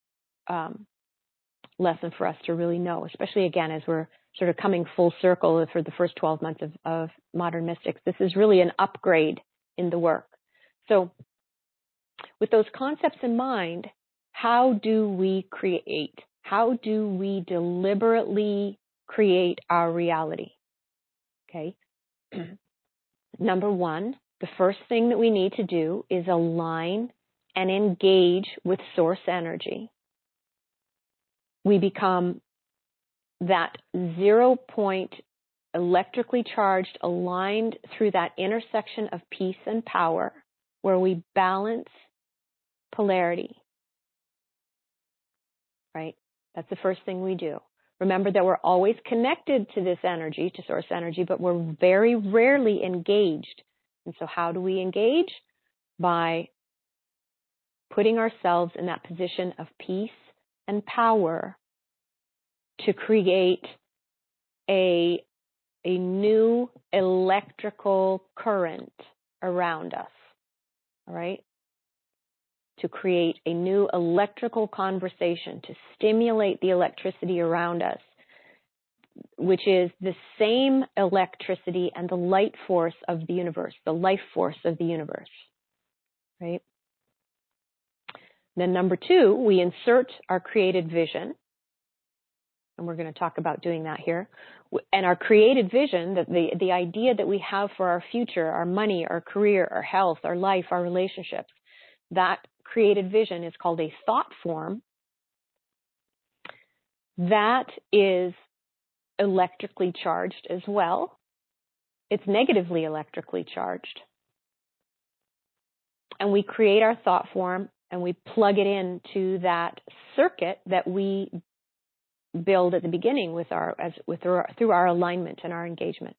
lesson for us to really know, especially, again, as we're sort of coming full circle for the first 12 months of Modern Mystics. This is really an upgrade in the work. So with those concepts in mind, how do we create How do we deliberately create our reality? Okay. Number one, the first thing that we need to do is align and engage with source energy. We become that 0 point electrically charged, aligned through that intersection of peace and power, where we balance polarity. Right? That's the first thing we do. Remember that we're always connected to this energy, to source energy, but we're very rarely engaged. And so how do we engage? By putting ourselves in that position of peace and power to create a new electrical current around us. All right? To create a new electrical conversation, to stimulate the electricity around us, which is the same electricity and the light force of the universe, the life force of the universe, right? Then number two, we insert our created vision, and we're going to talk about doing that here. And our created vision, the idea that we have for our future, our money, our career, our health, our life, our relationships, that created vision is called a thought form. That is electrically charged as well. It's negatively electrically charged. And we create our thought form and we plug it into that circuit that we build at the beginning through our alignment and our engagement.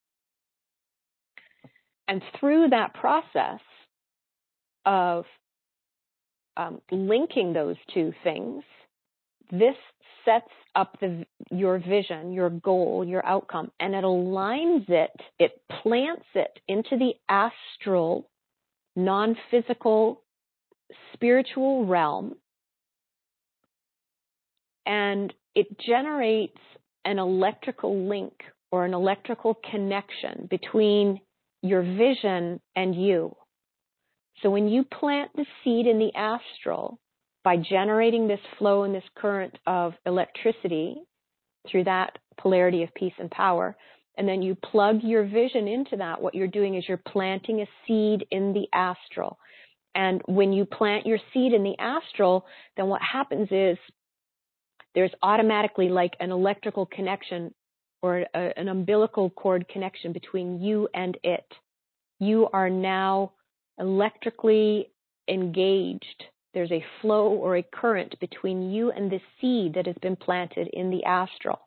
And through that process of linking those two things, this sets up your vision, your goal, your outcome, and it aligns it plants it into the astral, non-physical, spiritual realm, and it generates an electrical link or an electrical connection between your vision and you. So when you plant the seed in the astral, by generating this flow and this current of electricity through that polarity of peace and power, and then you plug your vision into that, what you're doing is you're planting a seed in the astral. And when you plant your seed in the astral, then what happens is there's automatically like an electrical connection or an umbilical cord connection between you and it. You are now electrically engaged. There's a flow or a current between you and the seed that has been planted in the astral.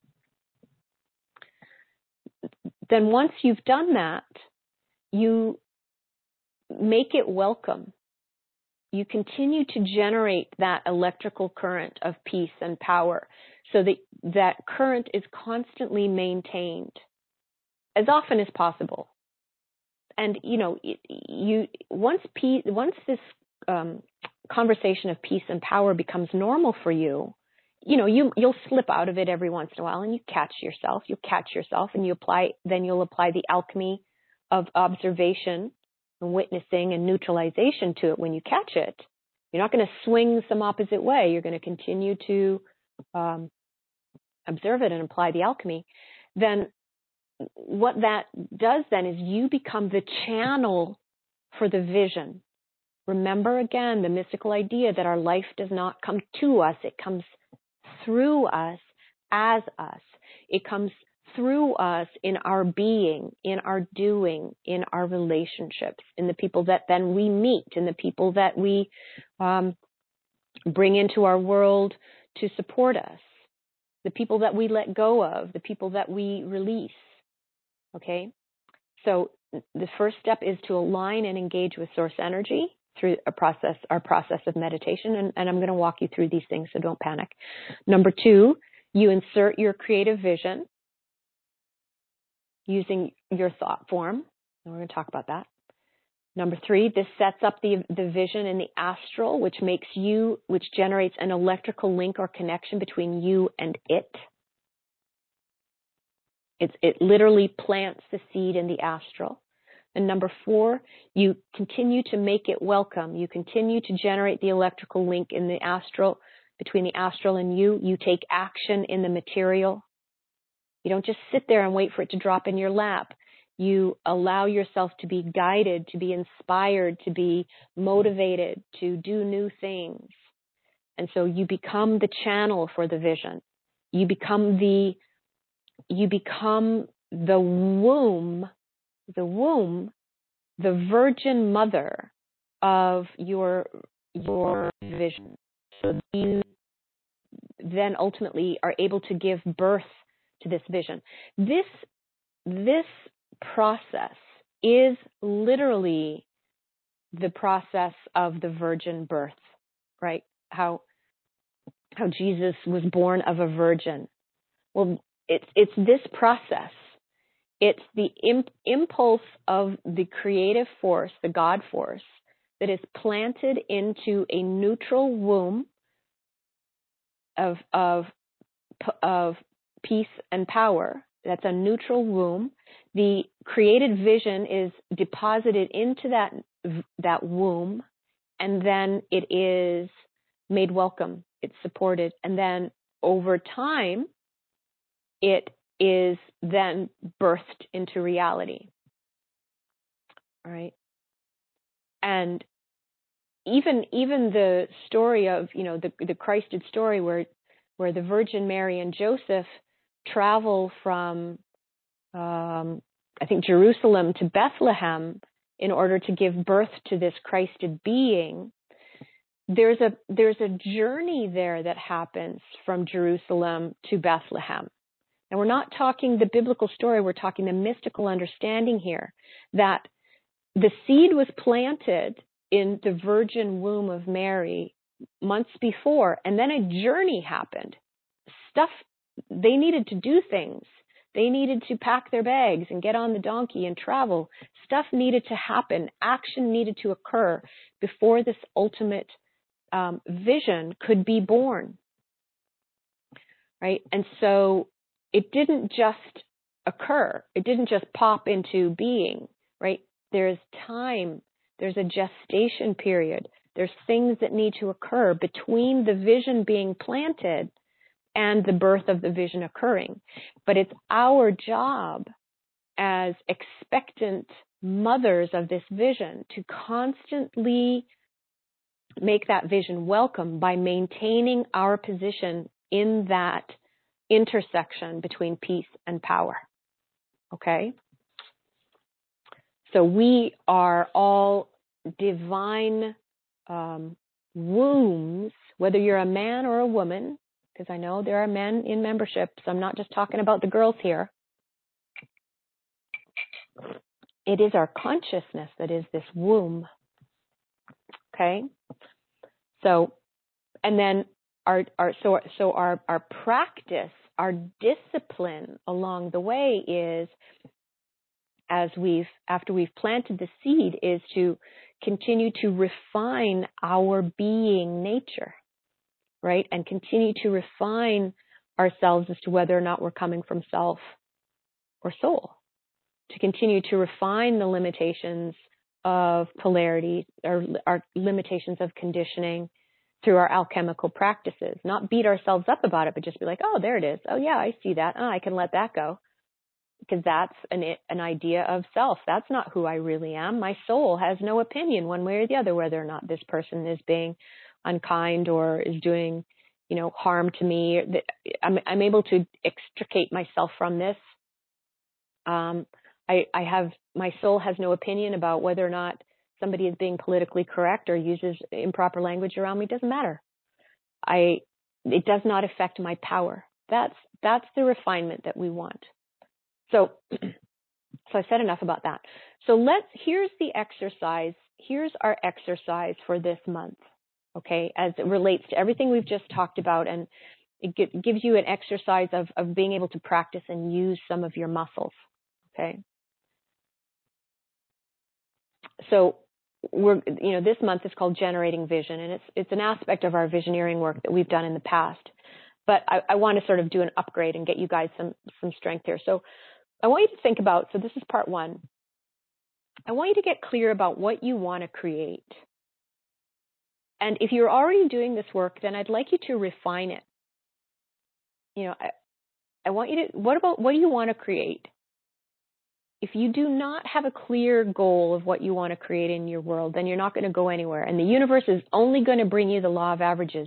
Then once you've done that, you make it welcome. You continue to generate that electrical current of peace and power so that that current is constantly maintained as often as possible. And, once this conversation of peace and power becomes normal for you, you'll slip out of it every once in a while and you catch yourself and you'll apply the alchemy of observation and witnessing and neutralization to it when you catch it. You're not going to swing some opposite way. You're going to continue to observe it and apply the alchemy. Then what that does then is you become the channel for the vision. Remember again the mystical idea that our life does not come to us, it comes through us as us. It comes through us in our being, in our doing, in our relationships, in the people that then we meet, in the people that we bring into our world to support us, the people that we let go of, the people that we release. Okay? So the first step is to align and engage with source energy through our process of meditation. And I'm going to walk you through these things, so don't panic. Number two, you insert your creative vision using your thought form. And we're going to talk about that. Number three, this sets up the vision in the astral, which generates an electrical link or connection between you and it. It literally plants the seed in the astral. And number four, you continue to make it welcome. You continue to generate the electrical link in the astral between the astral and you. You take action in the material. You don't just sit there and wait for it to drop in your lap. You allow yourself to be guided, to be inspired, to be motivated, to do new things. And so you become the channel for the vision. You become the womb, the virgin mother of your vision. So you then ultimately are able to give birth to this vision. This process is literally the process of the virgin birth, right? How Jesus was born of a virgin. Well, it's this process. It's the impulse of the creative force, the God force, that is planted into a neutral womb of peace and power. That's a neutral womb. The created vision is deposited into that womb, and then it is made welcome. It's supported, and then over time, it is then birthed into reality. All right, and even the story of the Christed story where the Virgin Mary and Joseph travel from I think Jerusalem to Bethlehem in order to give birth to this Christed being. There's a journey there that happens from Jerusalem to Bethlehem. And we're not talking the biblical story, we're talking the mystical understanding here that the seed was planted in the virgin womb of Mary months before, and then a journey happened. They needed to do things. They needed to pack their bags and get on the donkey and travel. Stuff needed to happen. Action needed to occur before this ultimate vision could be born. Right? And so it didn't just occur. It didn't just pop into being. Right? There's time. There's a gestation period. There's things that need to occur between the vision being planted and the birth of the vision occurring. But it's our job as expectant mothers of this vision to constantly make that vision welcome by maintaining our position in that intersection between peace and power. Okay? So we are all divine wombs, whether you're a man or a woman, because I know there are men in membership, so I'm not just talking about the girls here. It is our consciousness that is this womb. Okay? So, and then our practice, our discipline along the way is, after we've planted the seed, is to continue to refine our being nature. Right? And continue to refine ourselves as to whether or not we're coming from self or soul. To continue to refine the limitations of polarity or our limitations of conditioning through our alchemical practices. Not beat ourselves up about it, but just be like, oh, there it is. Oh, yeah, I see that. Oh, I can let that go. Because that's an idea of self. That's not who I really am. My soul has no opinion one way or the other whether or not this person is being unkind or is doing, harm to me. I'm able to extricate myself from this. My soul has no opinion about whether or not somebody is being politically correct or uses improper language around me. It doesn't matter. It does not affect my power. That's the refinement that we want. So I said enough about that. So here's the exercise. Here's our exercise for this month. Okay, as it relates to everything we've just talked about, and it gives you an exercise of being able to practice and use some of your muscles. Okay. So this month is called Generating Vision, and it's an aspect of our visioneering work that we've done in the past. But I want to sort of do an upgrade and get you guys some strength here. So I want you to think about, so this is part one. I want you to get clear about what you want to create. And if you're already doing this work, then I'd like you to refine it. You know, I want you to, what do you want to create? If you do not have a clear goal of what you want to create in your world, then you're not going to go anywhere. And the universe is only going to bring you the law of averages.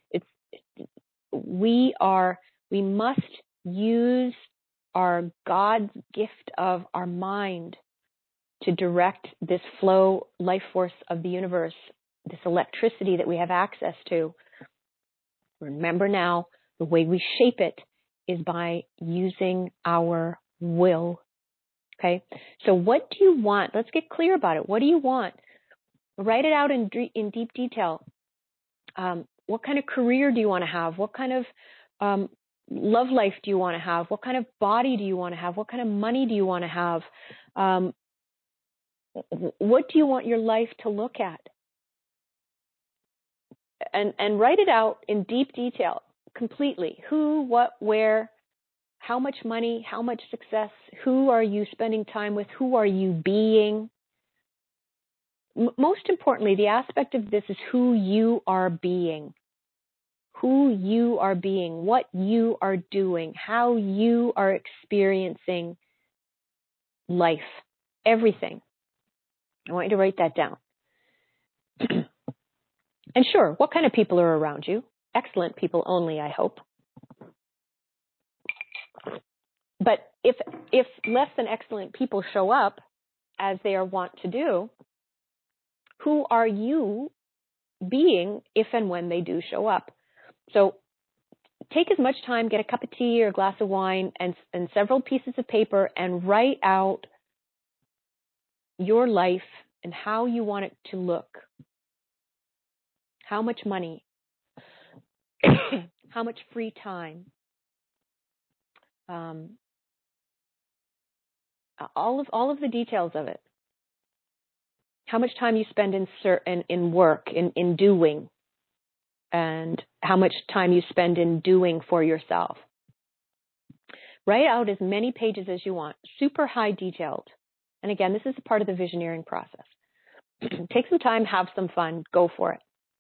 We must use our God's gift of our mind to direct this flow, life force of the universe, this electricity that we have access to. Remember now, the way we shape it is by using our will. Okay? So what do you want? Let's get clear about it. What do you want? Write it out in deep detail. What kind of career do you want to have? What kind of love life do you want to have? What kind of body do you want to have? What kind of money do you want to have? What do you want your life to look at? And write it out in deep detail, completely. Who, what, where, how much money, how much success, who are you spending time with, who are you being? Most importantly, the aspect of this is who you are being. Who you are being, what you are doing, how you are experiencing life, everything. I want you to write that down. And sure, what kind of people are around you? Excellent people only, I hope. But if less than excellent people show up, as they are wont to do, who are you being if and when they do show up? So take as much time, get a cup of tea or a glass of wine and several pieces of paper and write out your life and how you want it to look. How much money? How much free time? All of the details of it. How much time you spend in work, in doing, and how much time you spend in doing for yourself. Write out as many pages as you want, super high detailed. And again, this is a part of the visioneering process. Take some time, have some fun, go for it.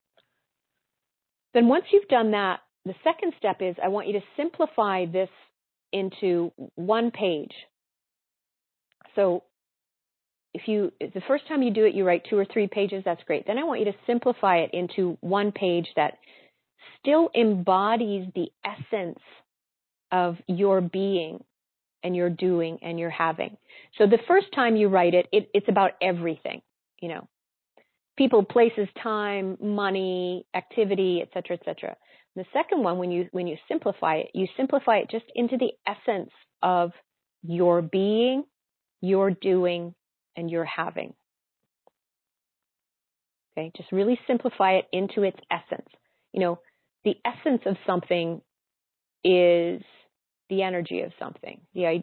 Then once you've done that, the second step is I want you to simplify this into one page. So the first time you do it, you write 2 or 3 pages, that's great. Then I want you to simplify it into one page that still embodies the essence of your being and your doing and your having. So the first time you write it, it's about everything, you know, people, places, time, money, activity, et cetera, et cetera. The second one, when you simplify it just into the essence of your being, your doing, and your having. Okay, just really simplify it into its essence. You know, the essence of something is the energy of something.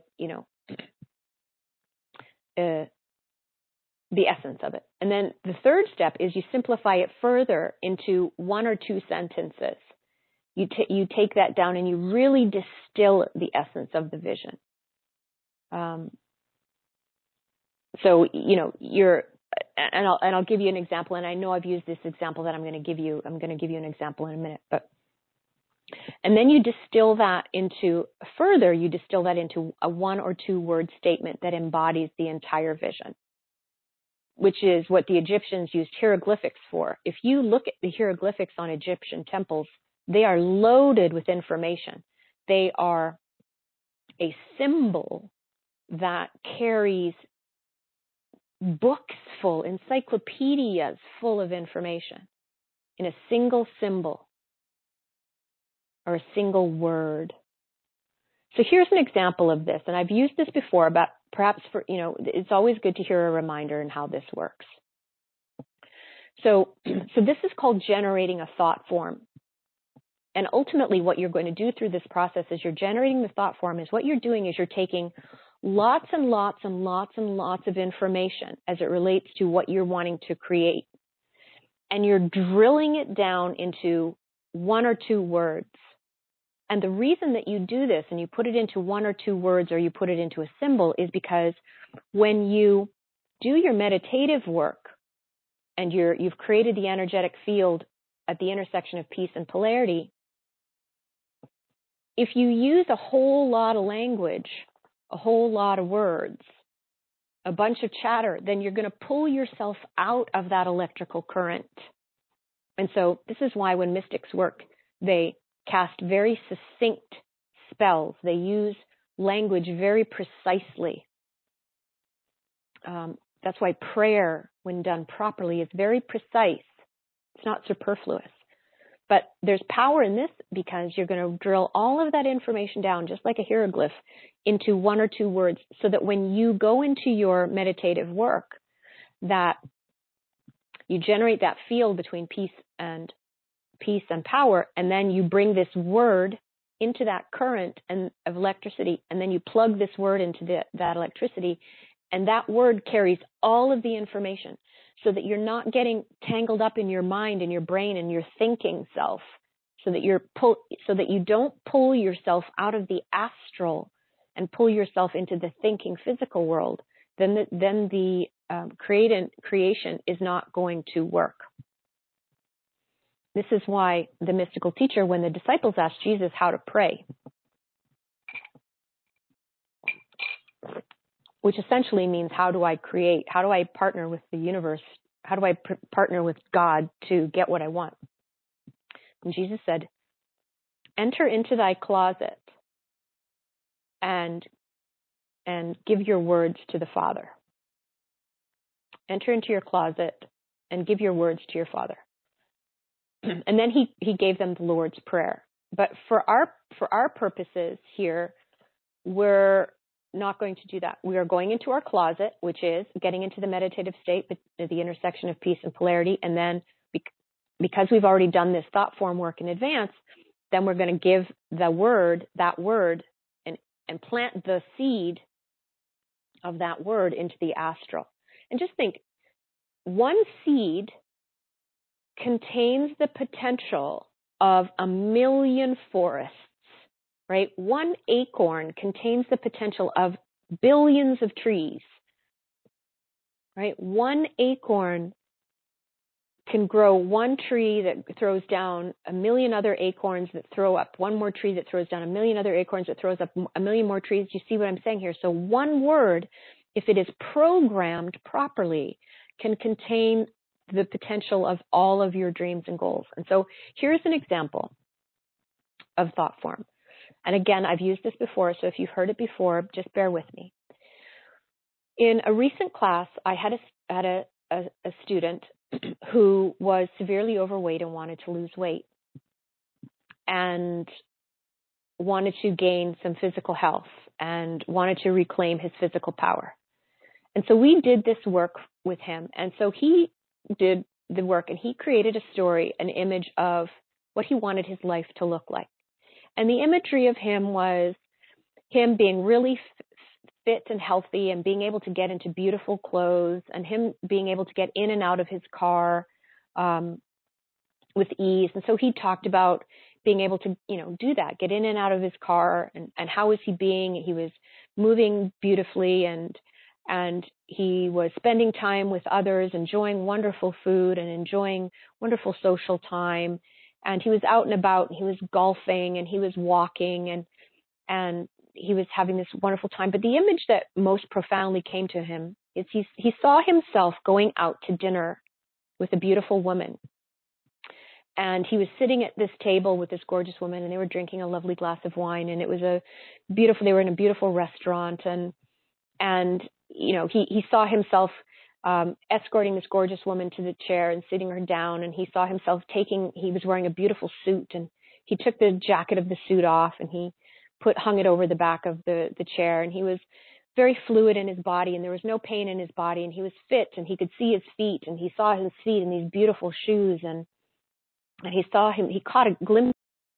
The essence of it. And then the third step is you simplify it further into 1 or 2 sentences. You take that down and you really distill the essence of the vision. So, you know, I'll give you an example, and I know I've used this example that I'm going to give you an example in a minute, and then you distill that into a 1 or 2 word statement that embodies the entire vision, which is what the Egyptians used hieroglyphics for. If you look at the hieroglyphics on Egyptian temples, they are loaded with information. They are a symbol that carries books full, encyclopedias full of information in a single symbol or a single word. So here's an example of this, and I've used this before, but perhaps it's always good to hear a reminder in how this works. So this is called generating a thought form. And ultimately what you're going to do through this process is you're generating the thought form is what you're doing is you're taking lots and lots and lots and lots of information as it relates to what you're wanting to create. And you're drilling it down into 1 or 2 words. And the reason that you do this and you put it into 1 or 2 words or you put it into a symbol is because when you do your meditative work and you've created the energetic field at the intersection of peace and polarity, if you use a whole lot of language, a whole lot of words, a bunch of chatter, then you're going to pull yourself out of that electrical current. And so this is why when mystics work, they cast very succinct spells. They use language very precisely. That's why prayer, when done properly, is very precise. It's not superfluous. But there's power in this because you're going to drill all of that information down, just like a hieroglyph, into one or two words, so that when you go into your meditative work, that you generate that field between peace and power, and then you bring this word into that current of electricity, and then you plug this word into that electricity, and that word carries all of the information, so that you're not getting tangled up in your mind and your brain and your thinking self, so that you don't pull yourself out of the astral and pull yourself into the thinking physical world. Then the creation is not going to work. This is why the mystical teacher, when the disciples asked Jesus how to pray, which essentially means, how do I create? How do I partner with the universe? How do I partner with God to get what I want? And Jesus said, enter into thy closet and give your words to the Father. Enter into your closet and give your words to your Father. And then he gave them the Lord's Prayer. But for our purposes here, we're not going to do that. We are going into our closet, which is getting into the meditative state, the intersection of peace and polarity. And then because we've already done this thought form work in advance, then we're going to give that word, and plant the seed of that word into the astral. And just think, one seed contains the potential of 1 million forests, right? One acorn contains the potential of billions of trees, right? One acorn can grow one tree that throws down 1 million other acorns that throw up one more tree that throws down 1 million other acorns that throws up 1 million more trees. Do you see what I'm saying here? So one word, if it is programmed properly, can contain the potential of all of your dreams and goals. And so here's an example of thought form. And again, I've used this before, so if you've heard it before, just bear with me. In a recent class, I had a student who was severely overweight and wanted to lose weight and wanted to gain some physical health and wanted to reclaim his physical power. And so we did this work with him. And so he did the work and he created a story, an image of what he wanted his life to look like. And the imagery of him was him being really fit and healthy and being able to get into beautiful clothes and him being able to get in and out of his car with ease. And so he talked about being able to, do that, get in and out of his car and how was he being? He was moving beautifully and he was spending time with others, enjoying wonderful food and enjoying wonderful social time. And he was out and about, and he was golfing and he was walking and he was having this wonderful time. But the image that most profoundly came to him is he saw himself going out to dinner with a beautiful woman. And he was sitting at this table with this gorgeous woman, and they were drinking a lovely glass of wine, and it was they were in a beautiful restaurant, and he saw himself escorting this gorgeous woman to the chair and sitting her down, and he saw himself he was wearing a beautiful suit, and he took the jacket of the suit off, and he hung it over the back of the chair, and he was very fluid in his body, and there was no pain in his body, and he was fit, and he could see his feet, and he saw his feet in these beautiful shoes, and he caught a glimpse,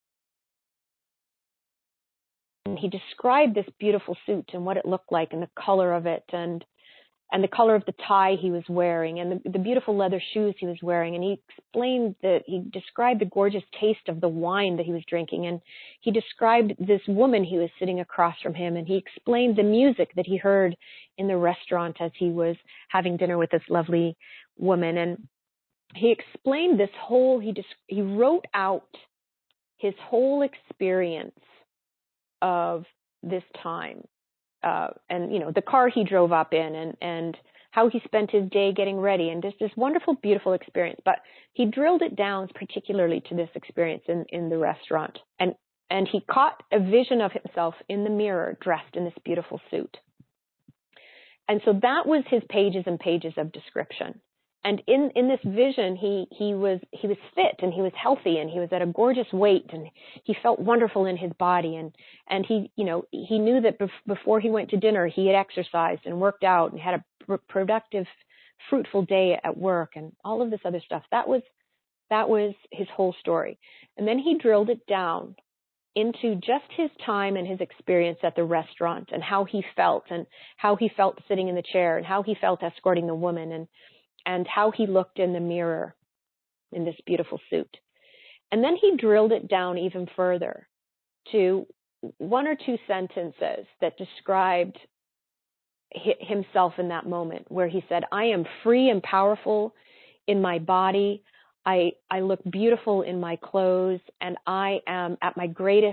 and he described this beautiful suit and what it looked like and the color of it and the color of the tie he was wearing and the beautiful leather shoes he was wearing. And he described the gorgeous taste of the wine that he was drinking. And he described this woman who was sitting across from him. And he explained the music that he heard in the restaurant as he was having dinner with this lovely woman. he explained this whole, he wrote out his whole experience of this time, and, the car he drove up in, and how he spent his day getting ready, and just this wonderful, beautiful experience. But he drilled it down particularly to this experience in the restaurant. And he caught a vision of himself in the mirror dressed in this beautiful suit. And so that was his pages and pages of description. And in this vision, he was fit, and he was healthy, and he was at a gorgeous weight, and he felt wonderful in his body. And he knew that before he went to dinner, he had exercised and worked out and had a productive, fruitful day at work and all of this other stuff. That was his whole story. And then he drilled it down into just his time and his experience at the restaurant, and how he felt sitting in the chair, and how he felt escorting the woman, and how he looked in the mirror in this beautiful suit. And then he drilled it down even further to one or two sentences that described himself in that moment, where he said, "I am free and powerful in my body. I look beautiful in my clothes, and I am at my greatest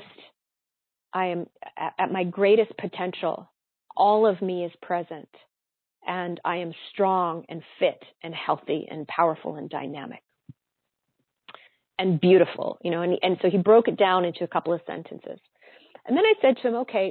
potential. All of me is present, and I am strong and fit and healthy and powerful and dynamic and beautiful," and so he broke it down into a couple of sentences. And then I said to him, okay,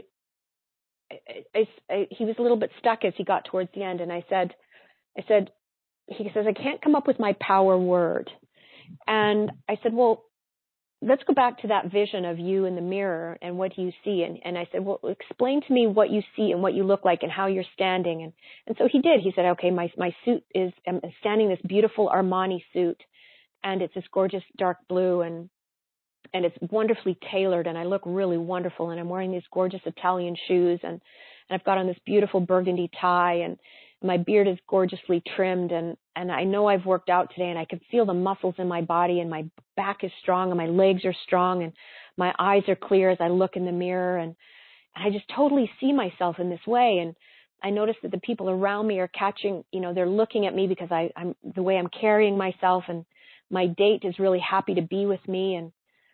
he was a little bit stuck as he got towards the end. And he says, "I can't come up with my power word." And I said, "Well, let's go back to that vision of you in the mirror, and what do you see?" And I said, "Well, explain to me what you see and what you look like and how you're standing." And so he did. He said, "Okay, my suit I'm standing in this beautiful Armani suit, and it's this gorgeous dark blue, and it's wonderfully tailored, and I look really wonderful, and I'm wearing these gorgeous Italian shoes, and I've got on this beautiful burgundy tie, and my beard is gorgeously trimmed, and I know I've worked out today, and I can feel the muscles in my body, and my back is strong, and my legs are strong, and my eyes are clear as I look in the mirror, and I just totally see myself in this way." And I notice that the people around me are catching, they're looking at me because I'm the way I'm carrying myself, and my date is really happy to be with me, and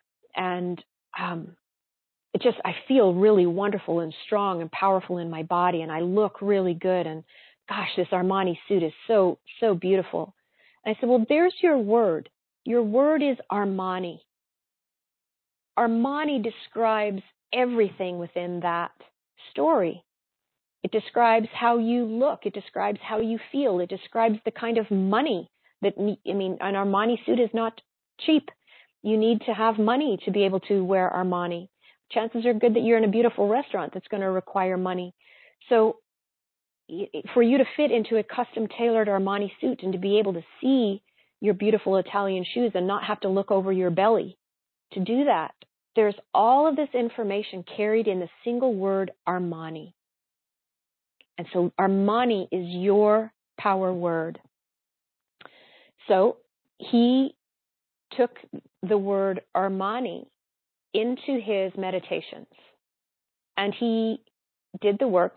I feel really wonderful and strong and powerful in my body, and I look really good, and gosh, this Armani suit is so, so beautiful. And I said, "Well, there's your word. Your word is Armani. Armani describes everything within that story. It describes how you look. It describes how you feel. It describes the kind of money an Armani suit is not cheap. You need to have money to be able to wear Armani. Chances are good that you're in a beautiful restaurant that's going to require money. So for you to fit into a custom tailored Armani suit, and to be able to see your beautiful Italian shoes and not have to look over your belly to do that, there's all of this information carried in the single word Armani. And so Armani is your power word." So he took the word Armani into his meditations, and he did the work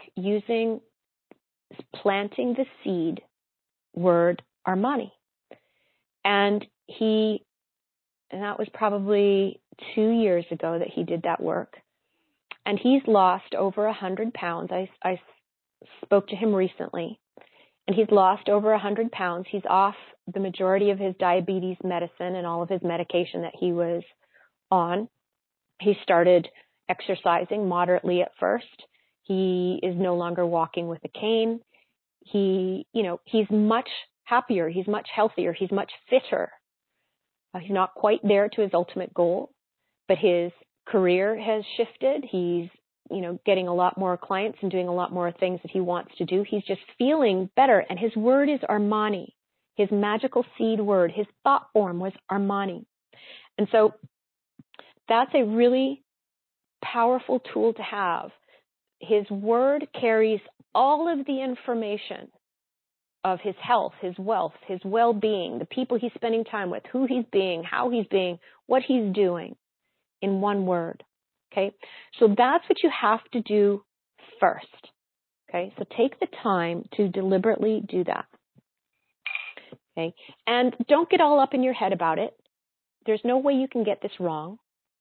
planting the seed word Armani. And that was probably 2 years ago that he did that work. And he's lost over 100 pounds. I spoke to him recently, and he's lost over 100 pounds. He's off the majority of his diabetes medicine and all of his medication that he was on. He started exercising moderately at first. He is no longer walking with a cane. He's much happier. He's much healthier. He's much fitter. He's not quite there to his ultimate goal, but his career has shifted. He's, getting a lot more clients and doing a lot more things that he wants to do. He's just feeling better. And his word is Armani. His magical seed word, his thought form was Armani. And so that's a really powerful tool to have. His word carries all of the information of his health, his wealth, his well-being, the people he's spending time with, who he's being, how he's being, what he's doing in one word. Okay? So that's what you have to do first. Okay? So take the time to deliberately do that. Okay. And don't get all up in your head about it. There's no way you can get this wrong.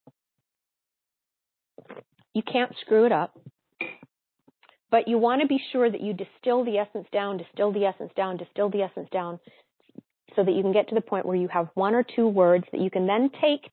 You can't screw it up. But you want to be sure that you distill the essence down, distill the essence down, distill the essence down, so that you can get to the point where you have one or two words that you can then take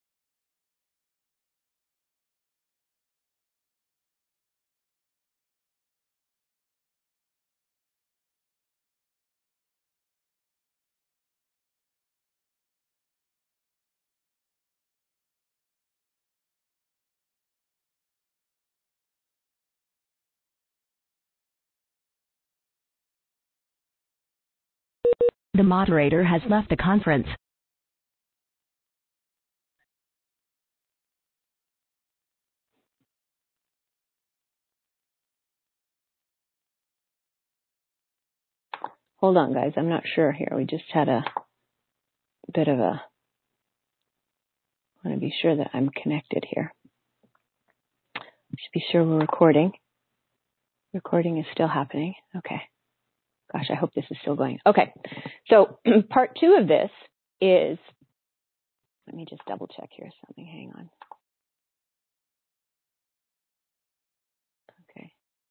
The moderator has left the conference. Hold on, guys. I'm not sure here. We just had a bit of a... I want to be sure that I'm connected here. Should be sure we're recording. Recording is still happening. Okay. Gosh, I hope this is still going. Okay. So part 2 of this is... Let me just double check here something. Hang on. Okay.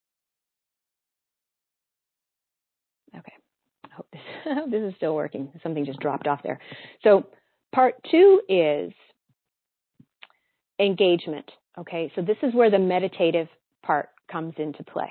Okay. I hope this is still working. Something just dropped off there. So part 2 is engagement. Okay. So this is where the meditative part comes into play.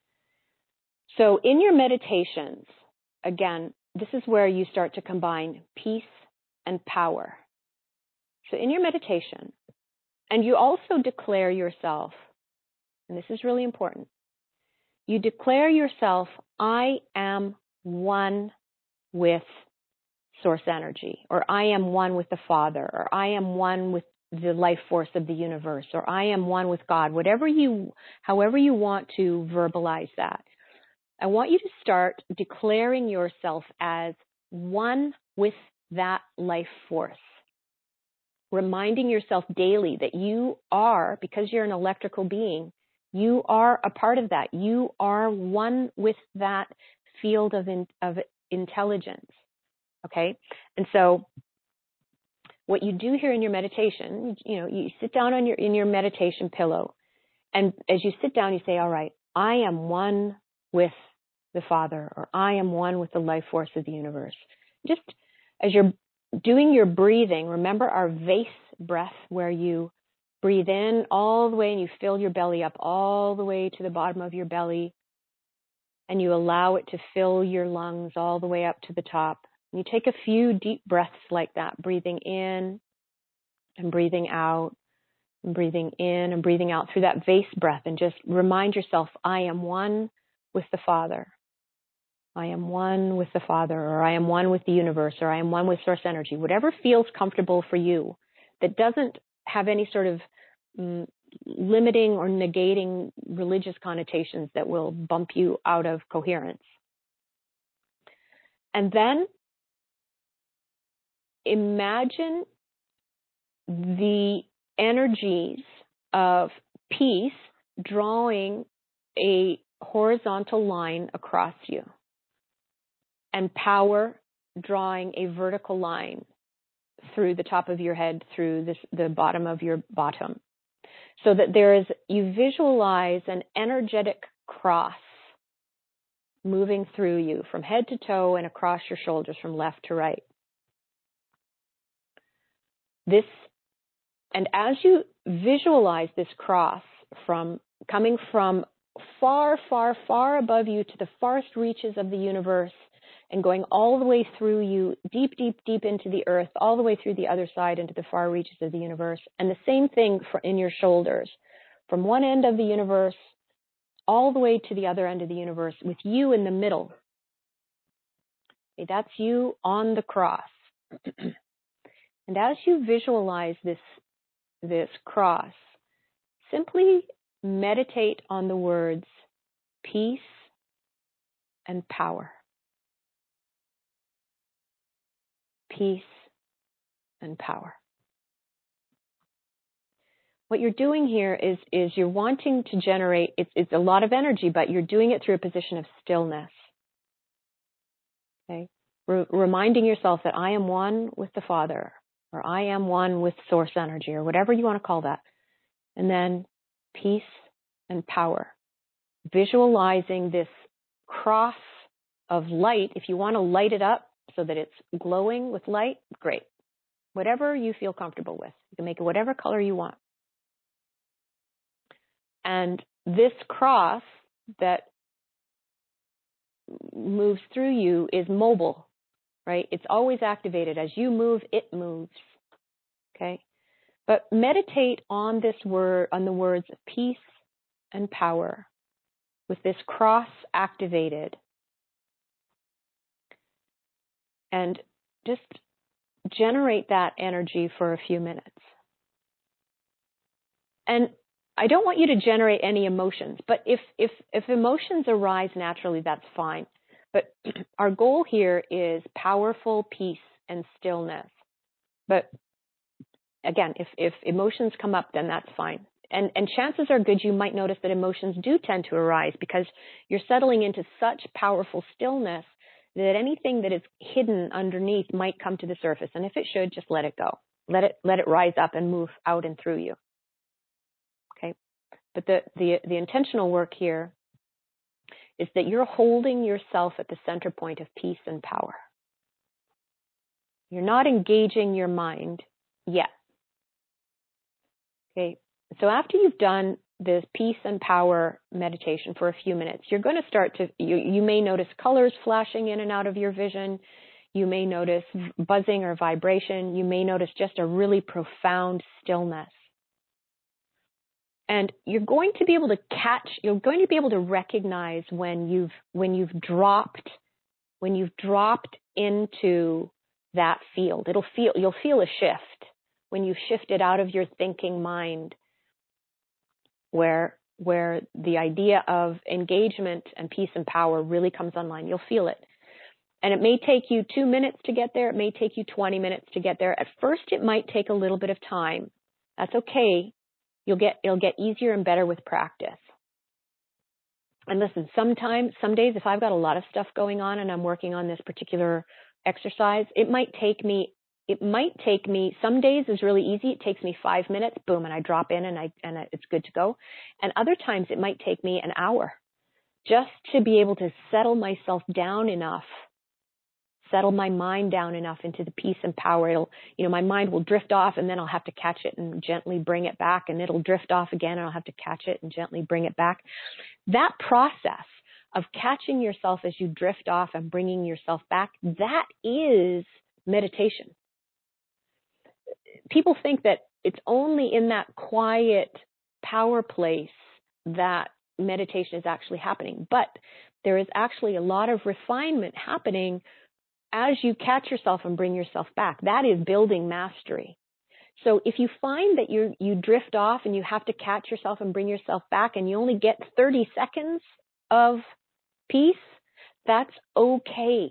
So in your meditations, again, this is where you start to combine peace and power. So in your meditation, and you also declare yourself, and this is really important, you declare yourself, I am one with source energy, or I am one with the Father, or I am one with the life force of the universe, or I am one with God, however you want to verbalize that. I want you to start declaring yourself as one with that life force. Reminding yourself daily that you are, because you're an electrical being, you are a part of that. You are one with that field of intelligence. Okay? And so what you do here in your meditation, you sit down in your meditation pillow, and as you sit down, you say, all right, I am one with the Father, or I am one with the life force of the universe. Just as you're doing your breathing, remember our vase breath, where you breathe in all the way and you fill your belly up all the way to the bottom of your belly, and you allow it to fill your lungs all the way up to the top. And you take a few deep breaths like that, breathing in and breathing out, and breathing in and breathing out through that vase breath, and just remind yourself, I am one with the Father. I am one with the Father, or I am one with the universe, or I am one with source energy, whatever feels comfortable for you, that doesn't have any sort of limiting or negating religious connotations that will bump you out of coherence. And then imagine the energies of peace drawing a horizontal line across you, and power drawing a vertical line through the top of your head, through the bottom of your bottom, so that you visualize an energetic cross moving through you from head to toe and across your shoulders from left to right. And as you visualize this cross coming from far, far, far above you to the farthest reaches of the universe, and going all the way through you, deep, deep, deep into the earth, all the way through the other side into the far reaches of the universe. And the same thing in your shoulders, from one end of the universe all the way to the other end of the universe, with you in the middle. Okay, that's you on the cross. And as you visualize this cross, simply meditate on the words peace and power. Peace and power. What you're doing here is you're wanting to generate, it's a lot of energy, but you're doing it through a position of stillness. Okay? reminding yourself that I am one with the Father, or I am one with source energy, or whatever you want to call that. And then peace and power. Visualizing this cross of light. If you want to light it up so that it's glowing with light, great. Whatever you feel comfortable with. You can make it whatever color you want. And this cross that moves through you is mobile, right? It's always activated. As you move, it moves. Okay? But meditate on this word, on the words of peace and power with this cross activated. And just generate that energy for a few minutes. And I don't want you to generate any emotions, but if emotions arise naturally, that's fine. But our goal here is powerful peace and stillness. But again, if emotions come up, then that's fine. And chances are good you might notice that emotions do tend to arise because you're settling into such powerful stillness that anything that is hidden underneath might come to the surface. And if it should, just let it go. Let it rise up and move out and through you. Okay? But the intentional work here is that you're holding yourself at the center point of peace and power. You're not engaging your mind yet. Okay? So after you've done this peace and power meditation for a few minutes, you're going to start to, you may notice colors flashing in and out of your vision. You may notice buzzing or vibration. You may notice just a really profound stillness. And you're going to be able to you're going to be able to recognize when you've dropped into that field. You'll feel a shift when you shifted out of your thinking mind, where the idea of engagement and peace and power really comes online. You'll feel it. And it may take you 2 minutes to get there. It may take you 20 minutes to get there. At first, it might take a little bit of time. That's okay. It'll get easier and better with practice. And listen, some days, if I've got a lot of stuff going on and I'm working on this particular exercise, it might take me, some days is really easy. It takes me 5 minutes, boom, and I drop in and it's good to go. And other times it might take me an hour just to be able to settle myself down enough, settle my mind down enough into the peace and power. My mind will drift off and then I'll have to catch it and gently bring it back, and it'll drift off again and I'll have to catch it and gently bring it back. That process of catching yourself as you drift off and bringing yourself back, that is meditation. People think that it's only in that quiet power place that meditation is actually happening, but there is actually a lot of refinement happening as you catch yourself and bring yourself back. That is building mastery. So if you find that you drift off and you have to catch yourself and bring yourself back and you only get 30 seconds of peace, that's okay.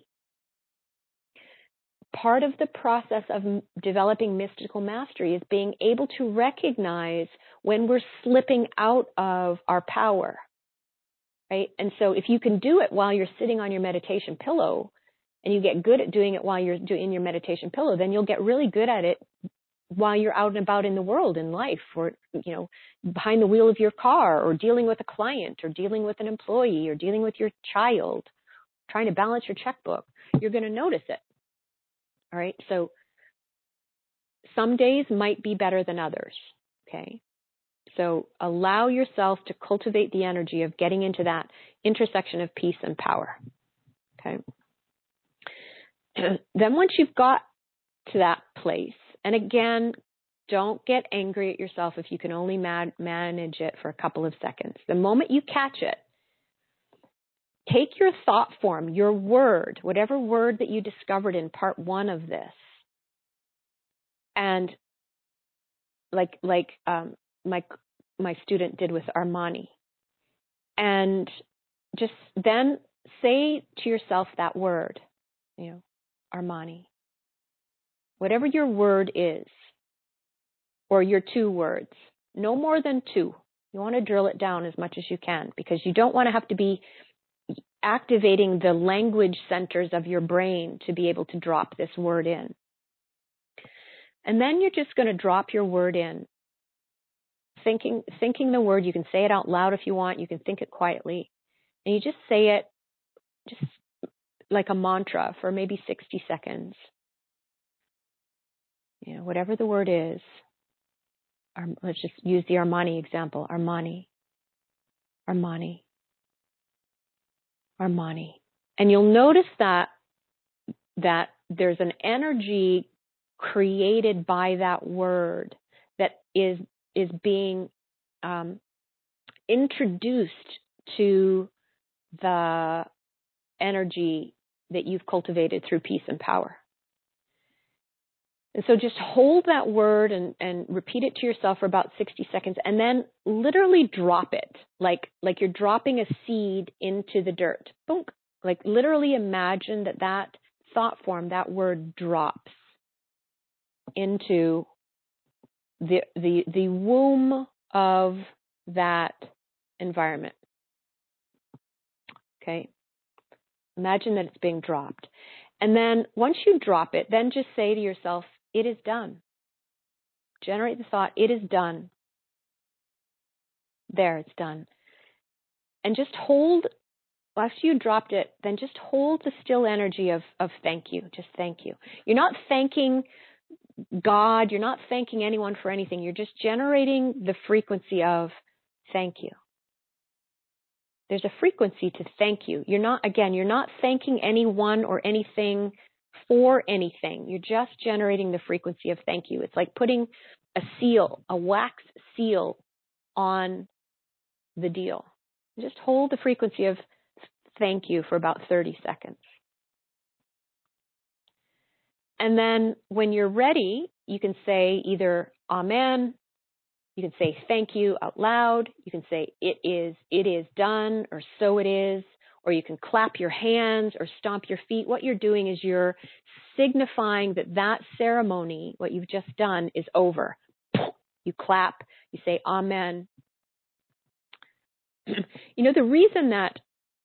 Part of the process of developing mystical mastery is being able to recognize when we're slipping out of our power, right? And so if you can do it while you're sitting on your meditation pillow, and you get good at doing it while you're doing your meditation pillow, then you'll get really good at it while you're out and about in the world, in life, or, behind the wheel of your car, or dealing with a client, or dealing with an employee, or dealing with your child, trying to balance your checkbook. You're going to notice it. All right. So some days might be better than others. Okay. So allow yourself to cultivate the energy of getting into that intersection of peace and power. Okay. Then once you've got to that place, and again, don't get angry at yourself if you can only manage it for a couple of seconds. The moment you catch it, take your thought form, your word, whatever word that you discovered in part 1 of this, and like my student did with Armani, and just then say to yourself that word, Armani. Whatever your word is, or your 2 words, no more than 2. You want to drill it down as much as you can, because you don't want to have to be activating the language centers of your brain to be able to drop this word in. And then you're just going to drop your word in, thinking the word. You can say it out loud if you want. You can think it quietly. And you just say it just like a mantra for maybe 60 seconds. Whatever the word is. Let's just use the Armani example. Armani. Armani. Armani. And you'll notice that there's an energy created by that word that is being introduced to the energy that you've cultivated through peace and power. And so just hold that word and repeat it to yourself for about 60 seconds, and then literally drop it, like you're dropping a seed into the dirt. Boom. Like literally imagine that thought form, that word drops into the womb of that environment. Okay? Imagine that it's being dropped. And then once you drop it, then just say to yourself, it is done. Generate the thought, it is done. There, it's done. And just hold, after you dropped it, then just hold the still energy of thank you. Just thank you. You're not thanking God. You're not thanking anyone for anything. You're just generating the frequency of thank you. There's a frequency to thank you. You're not thanking anyone or anything for anything. You're just generating the frequency of thank you. It's like putting a wax seal on the deal. Just hold the frequency of thank you for about 30 seconds. And then when you're ready, you can say either amen, you can say thank you out loud, you can say it is done, or so it is, or you can clap your hands or stomp your feet. What you're doing is you're signifying that ceremony, what you've just done, is over. You clap, you say amen. The reason that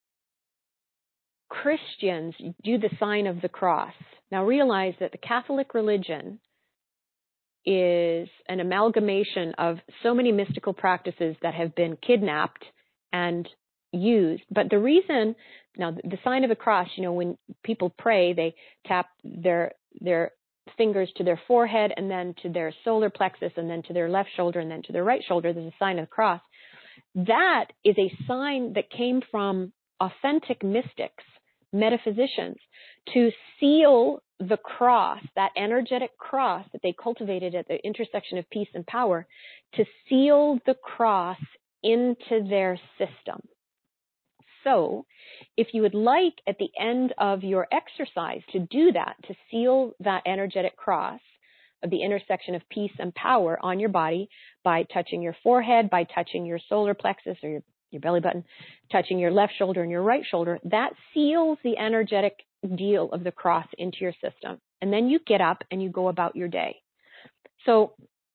Christians do the sign of the cross, now realize that the Catholic religion is an amalgamation of so many mystical practices that have been kidnapped and used. But the reason, now the sign of the cross, when people pray, they tap their fingers to their forehead and then to their solar plexus and then to their left shoulder and then to their right shoulder. There's a sign of the cross. That is a sign that came from authentic mystics, metaphysicians, to seal the cross, that energetic cross that they cultivated at the intersection of peace and power, to seal the cross into their system. So, if you would like at the end of your exercise to do that, to seal that energetic cross of the intersection of peace and power on your body by touching your forehead, by touching your solar plexus or your belly button, touching your left shoulder and your right shoulder, that seals the energetic deal of the cross into your system. And then you get up and you go about your day. So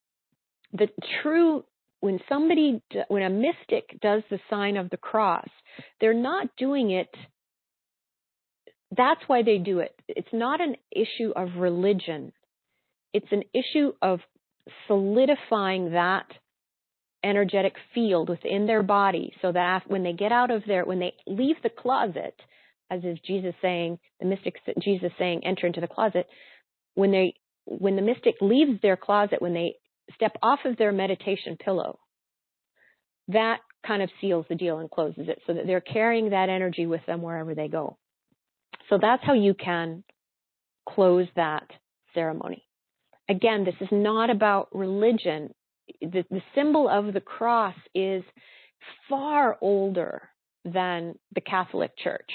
when a mystic does the sign of the cross, they're not doing it. That's why they do it. It's not an issue of religion. It's an issue of solidifying that energetic field within their body so that when they get out of when they leave the closet, as is Jesus saying, the mystic Jesus saying, enter into the closet, when the mystic leaves their closet, when they step off of their meditation pillow, that kind of seals the deal and closes it so that they're carrying that energy with them wherever they go. So that's how you can close that ceremony. Again, this is not about religion. The symbol of the cross is far older than the Catholic Church.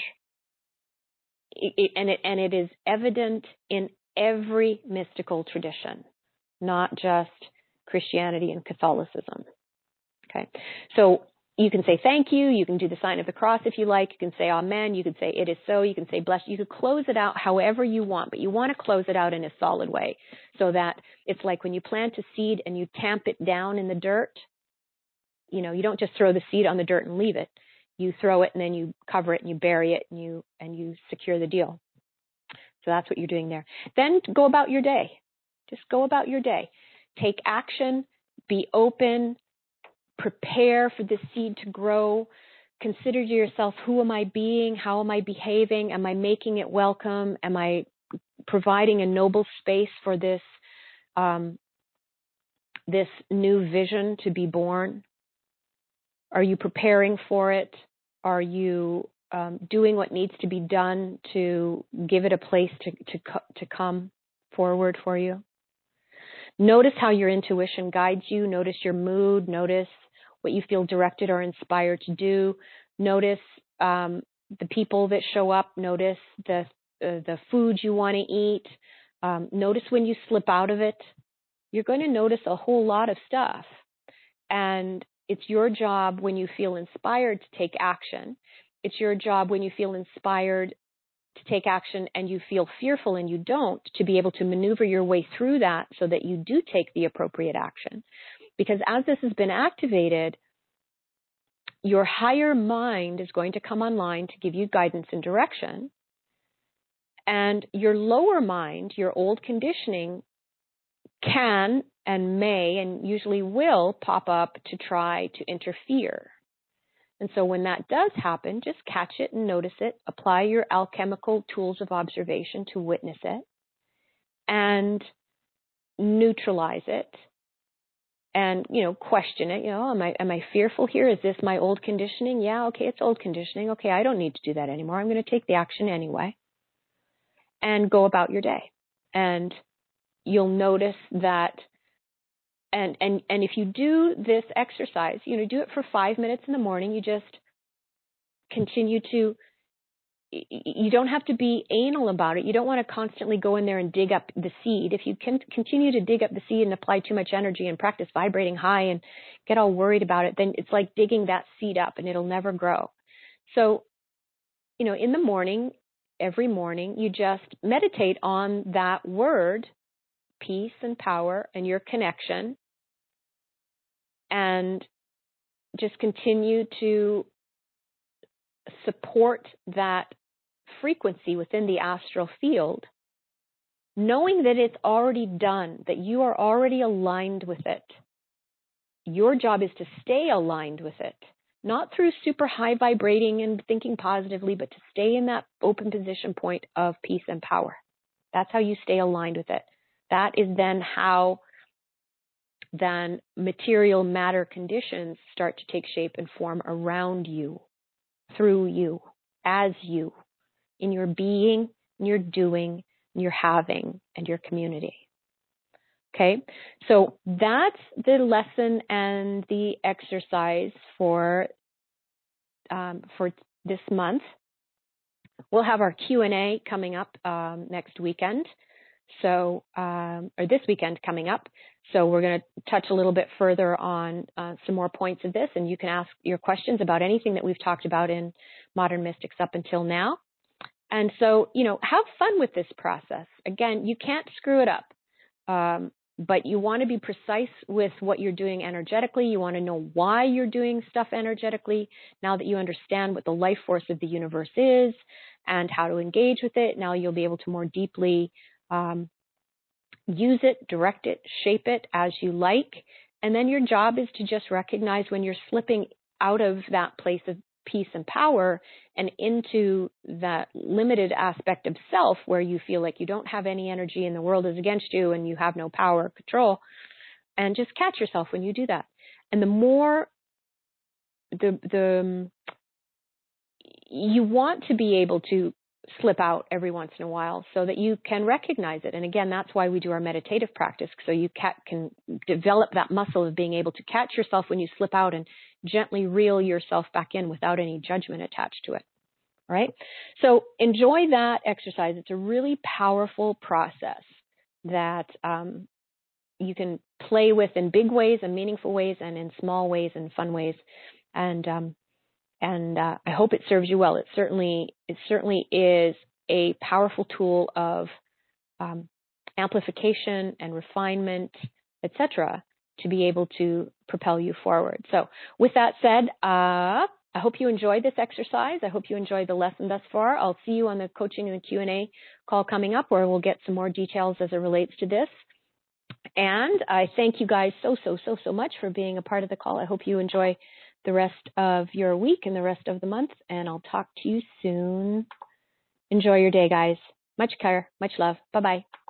It is evident in every mystical tradition, not just Christianity and Catholicism. Okay, so you can say thank you. You can do the sign of the cross if you like. You can say amen. You can say it is so. You can say bless. You could close it out however you want, but you want to close it out in a solid way so that it's like when you plant a seed and you tamp it down in the dirt. You don't just throw the seed on the dirt and leave it. you throw it and then you cover it and you bury it and you secure the deal. So that's what you're doing there. Then go about your day. Just go about your day. Take action, be open, prepare for the seed to grow. Consider to yourself, who am I being? How am I behaving? Am I making it welcome? Am I providing a noble space for this this new vision to be born? Are you preparing for it? Are you doing what needs to be done to give it a place to come forward for you? Notice how your intuition guides you. Notice your mood. Notice what you feel directed or inspired to do. Notice the people that show up. Notice the food you want to eat. Notice when you slip out of it. You're going to notice a whole lot of stuff. And it's your job when you feel inspired to take action. It's your job when you feel inspired to take action and you feel fearful and you don't, to be able to maneuver your way through that so that you do take the appropriate action. Because as this has been activated, your higher mind is going to come online to give you guidance and direction. And your lower mind, your old conditioning, can and may and usually will pop up to try to interfere. And so when that does happen, just catch it and notice it. Apply your alchemical tools of observation to witness it and neutralize it. And, question it. Am I fearful here? Is this my old conditioning? Yeah, okay, it's old conditioning. Okay, I don't need to do that anymore. I'm going to take the action anyway. And go about your day. And you'll notice that, and if you do this exercise, do it for 5 minutes in the morning. You just continue to, you don't have to be anal about it. You don't want to constantly go in there and dig up the seed. If you can continue to dig up the seed and apply too much energy and practice vibrating high and get all worried about it, then it's like digging that seed up and it'll never grow. So, in the morning, every morning, you just meditate on that word, peace and power, and your connection, and just continue to support that frequency within the astral field, knowing that it's already done, that you are already aligned with it. Your job is to stay aligned with it, not through super high vibrating and thinking positively, but to stay in that open position point of peace and power. That's how you stay aligned with it. That is then how material matter conditions start to take shape and form around you, through you, as you, in your being, in your doing, in your having, and your community. Okay, so that's the lesson and the exercise for this month. We'll have our Q&A coming up next weekend. So, or this weekend coming up. So we're going to touch a little bit further on some more points of this, and you can ask your questions about anything that we've talked about in Modern Mystics up until now. And so, have fun with this process. Again, you can't screw it up, but you want to be precise with what you're doing energetically. You want to know why you're doing stuff energetically. Now that you understand what the life force of the universe is and how to engage with it, now you'll be able to more deeply use it, direct it, shape it as you like. And then your job is to just recognize when you're slipping out of that place of peace and power and into that limited aspect of self where you feel like you don't have any energy and the world is against you and you have no power or control. And just catch yourself when you do that. And the more you want to be able to slip out every once in a while so that you can recognize it. And again, that's why we do our meditative practice, so you can develop that muscle of being able to catch yourself when you slip out and gently reel yourself back in without any judgment attached to it. All right? So enjoy that exercise. It's a really powerful process that you can play with in big ways and meaningful ways and in small ways and fun ways. And I hope it serves you well. It certainly is a powerful tool of amplification and refinement, etc., to be able to propel you forward. So with that said, I hope you enjoyed this exercise. I hope you enjoyed the lesson thus far. I'll see you on the coaching and the Q&A call coming up, where we'll get some more details as it relates to this. And I thank you guys so much for being a part of the call. I hope you enjoy the rest of your week and the rest of the month, and I'll talk to you soon. Enjoy your day, guys. Much care, much love. Bye-bye.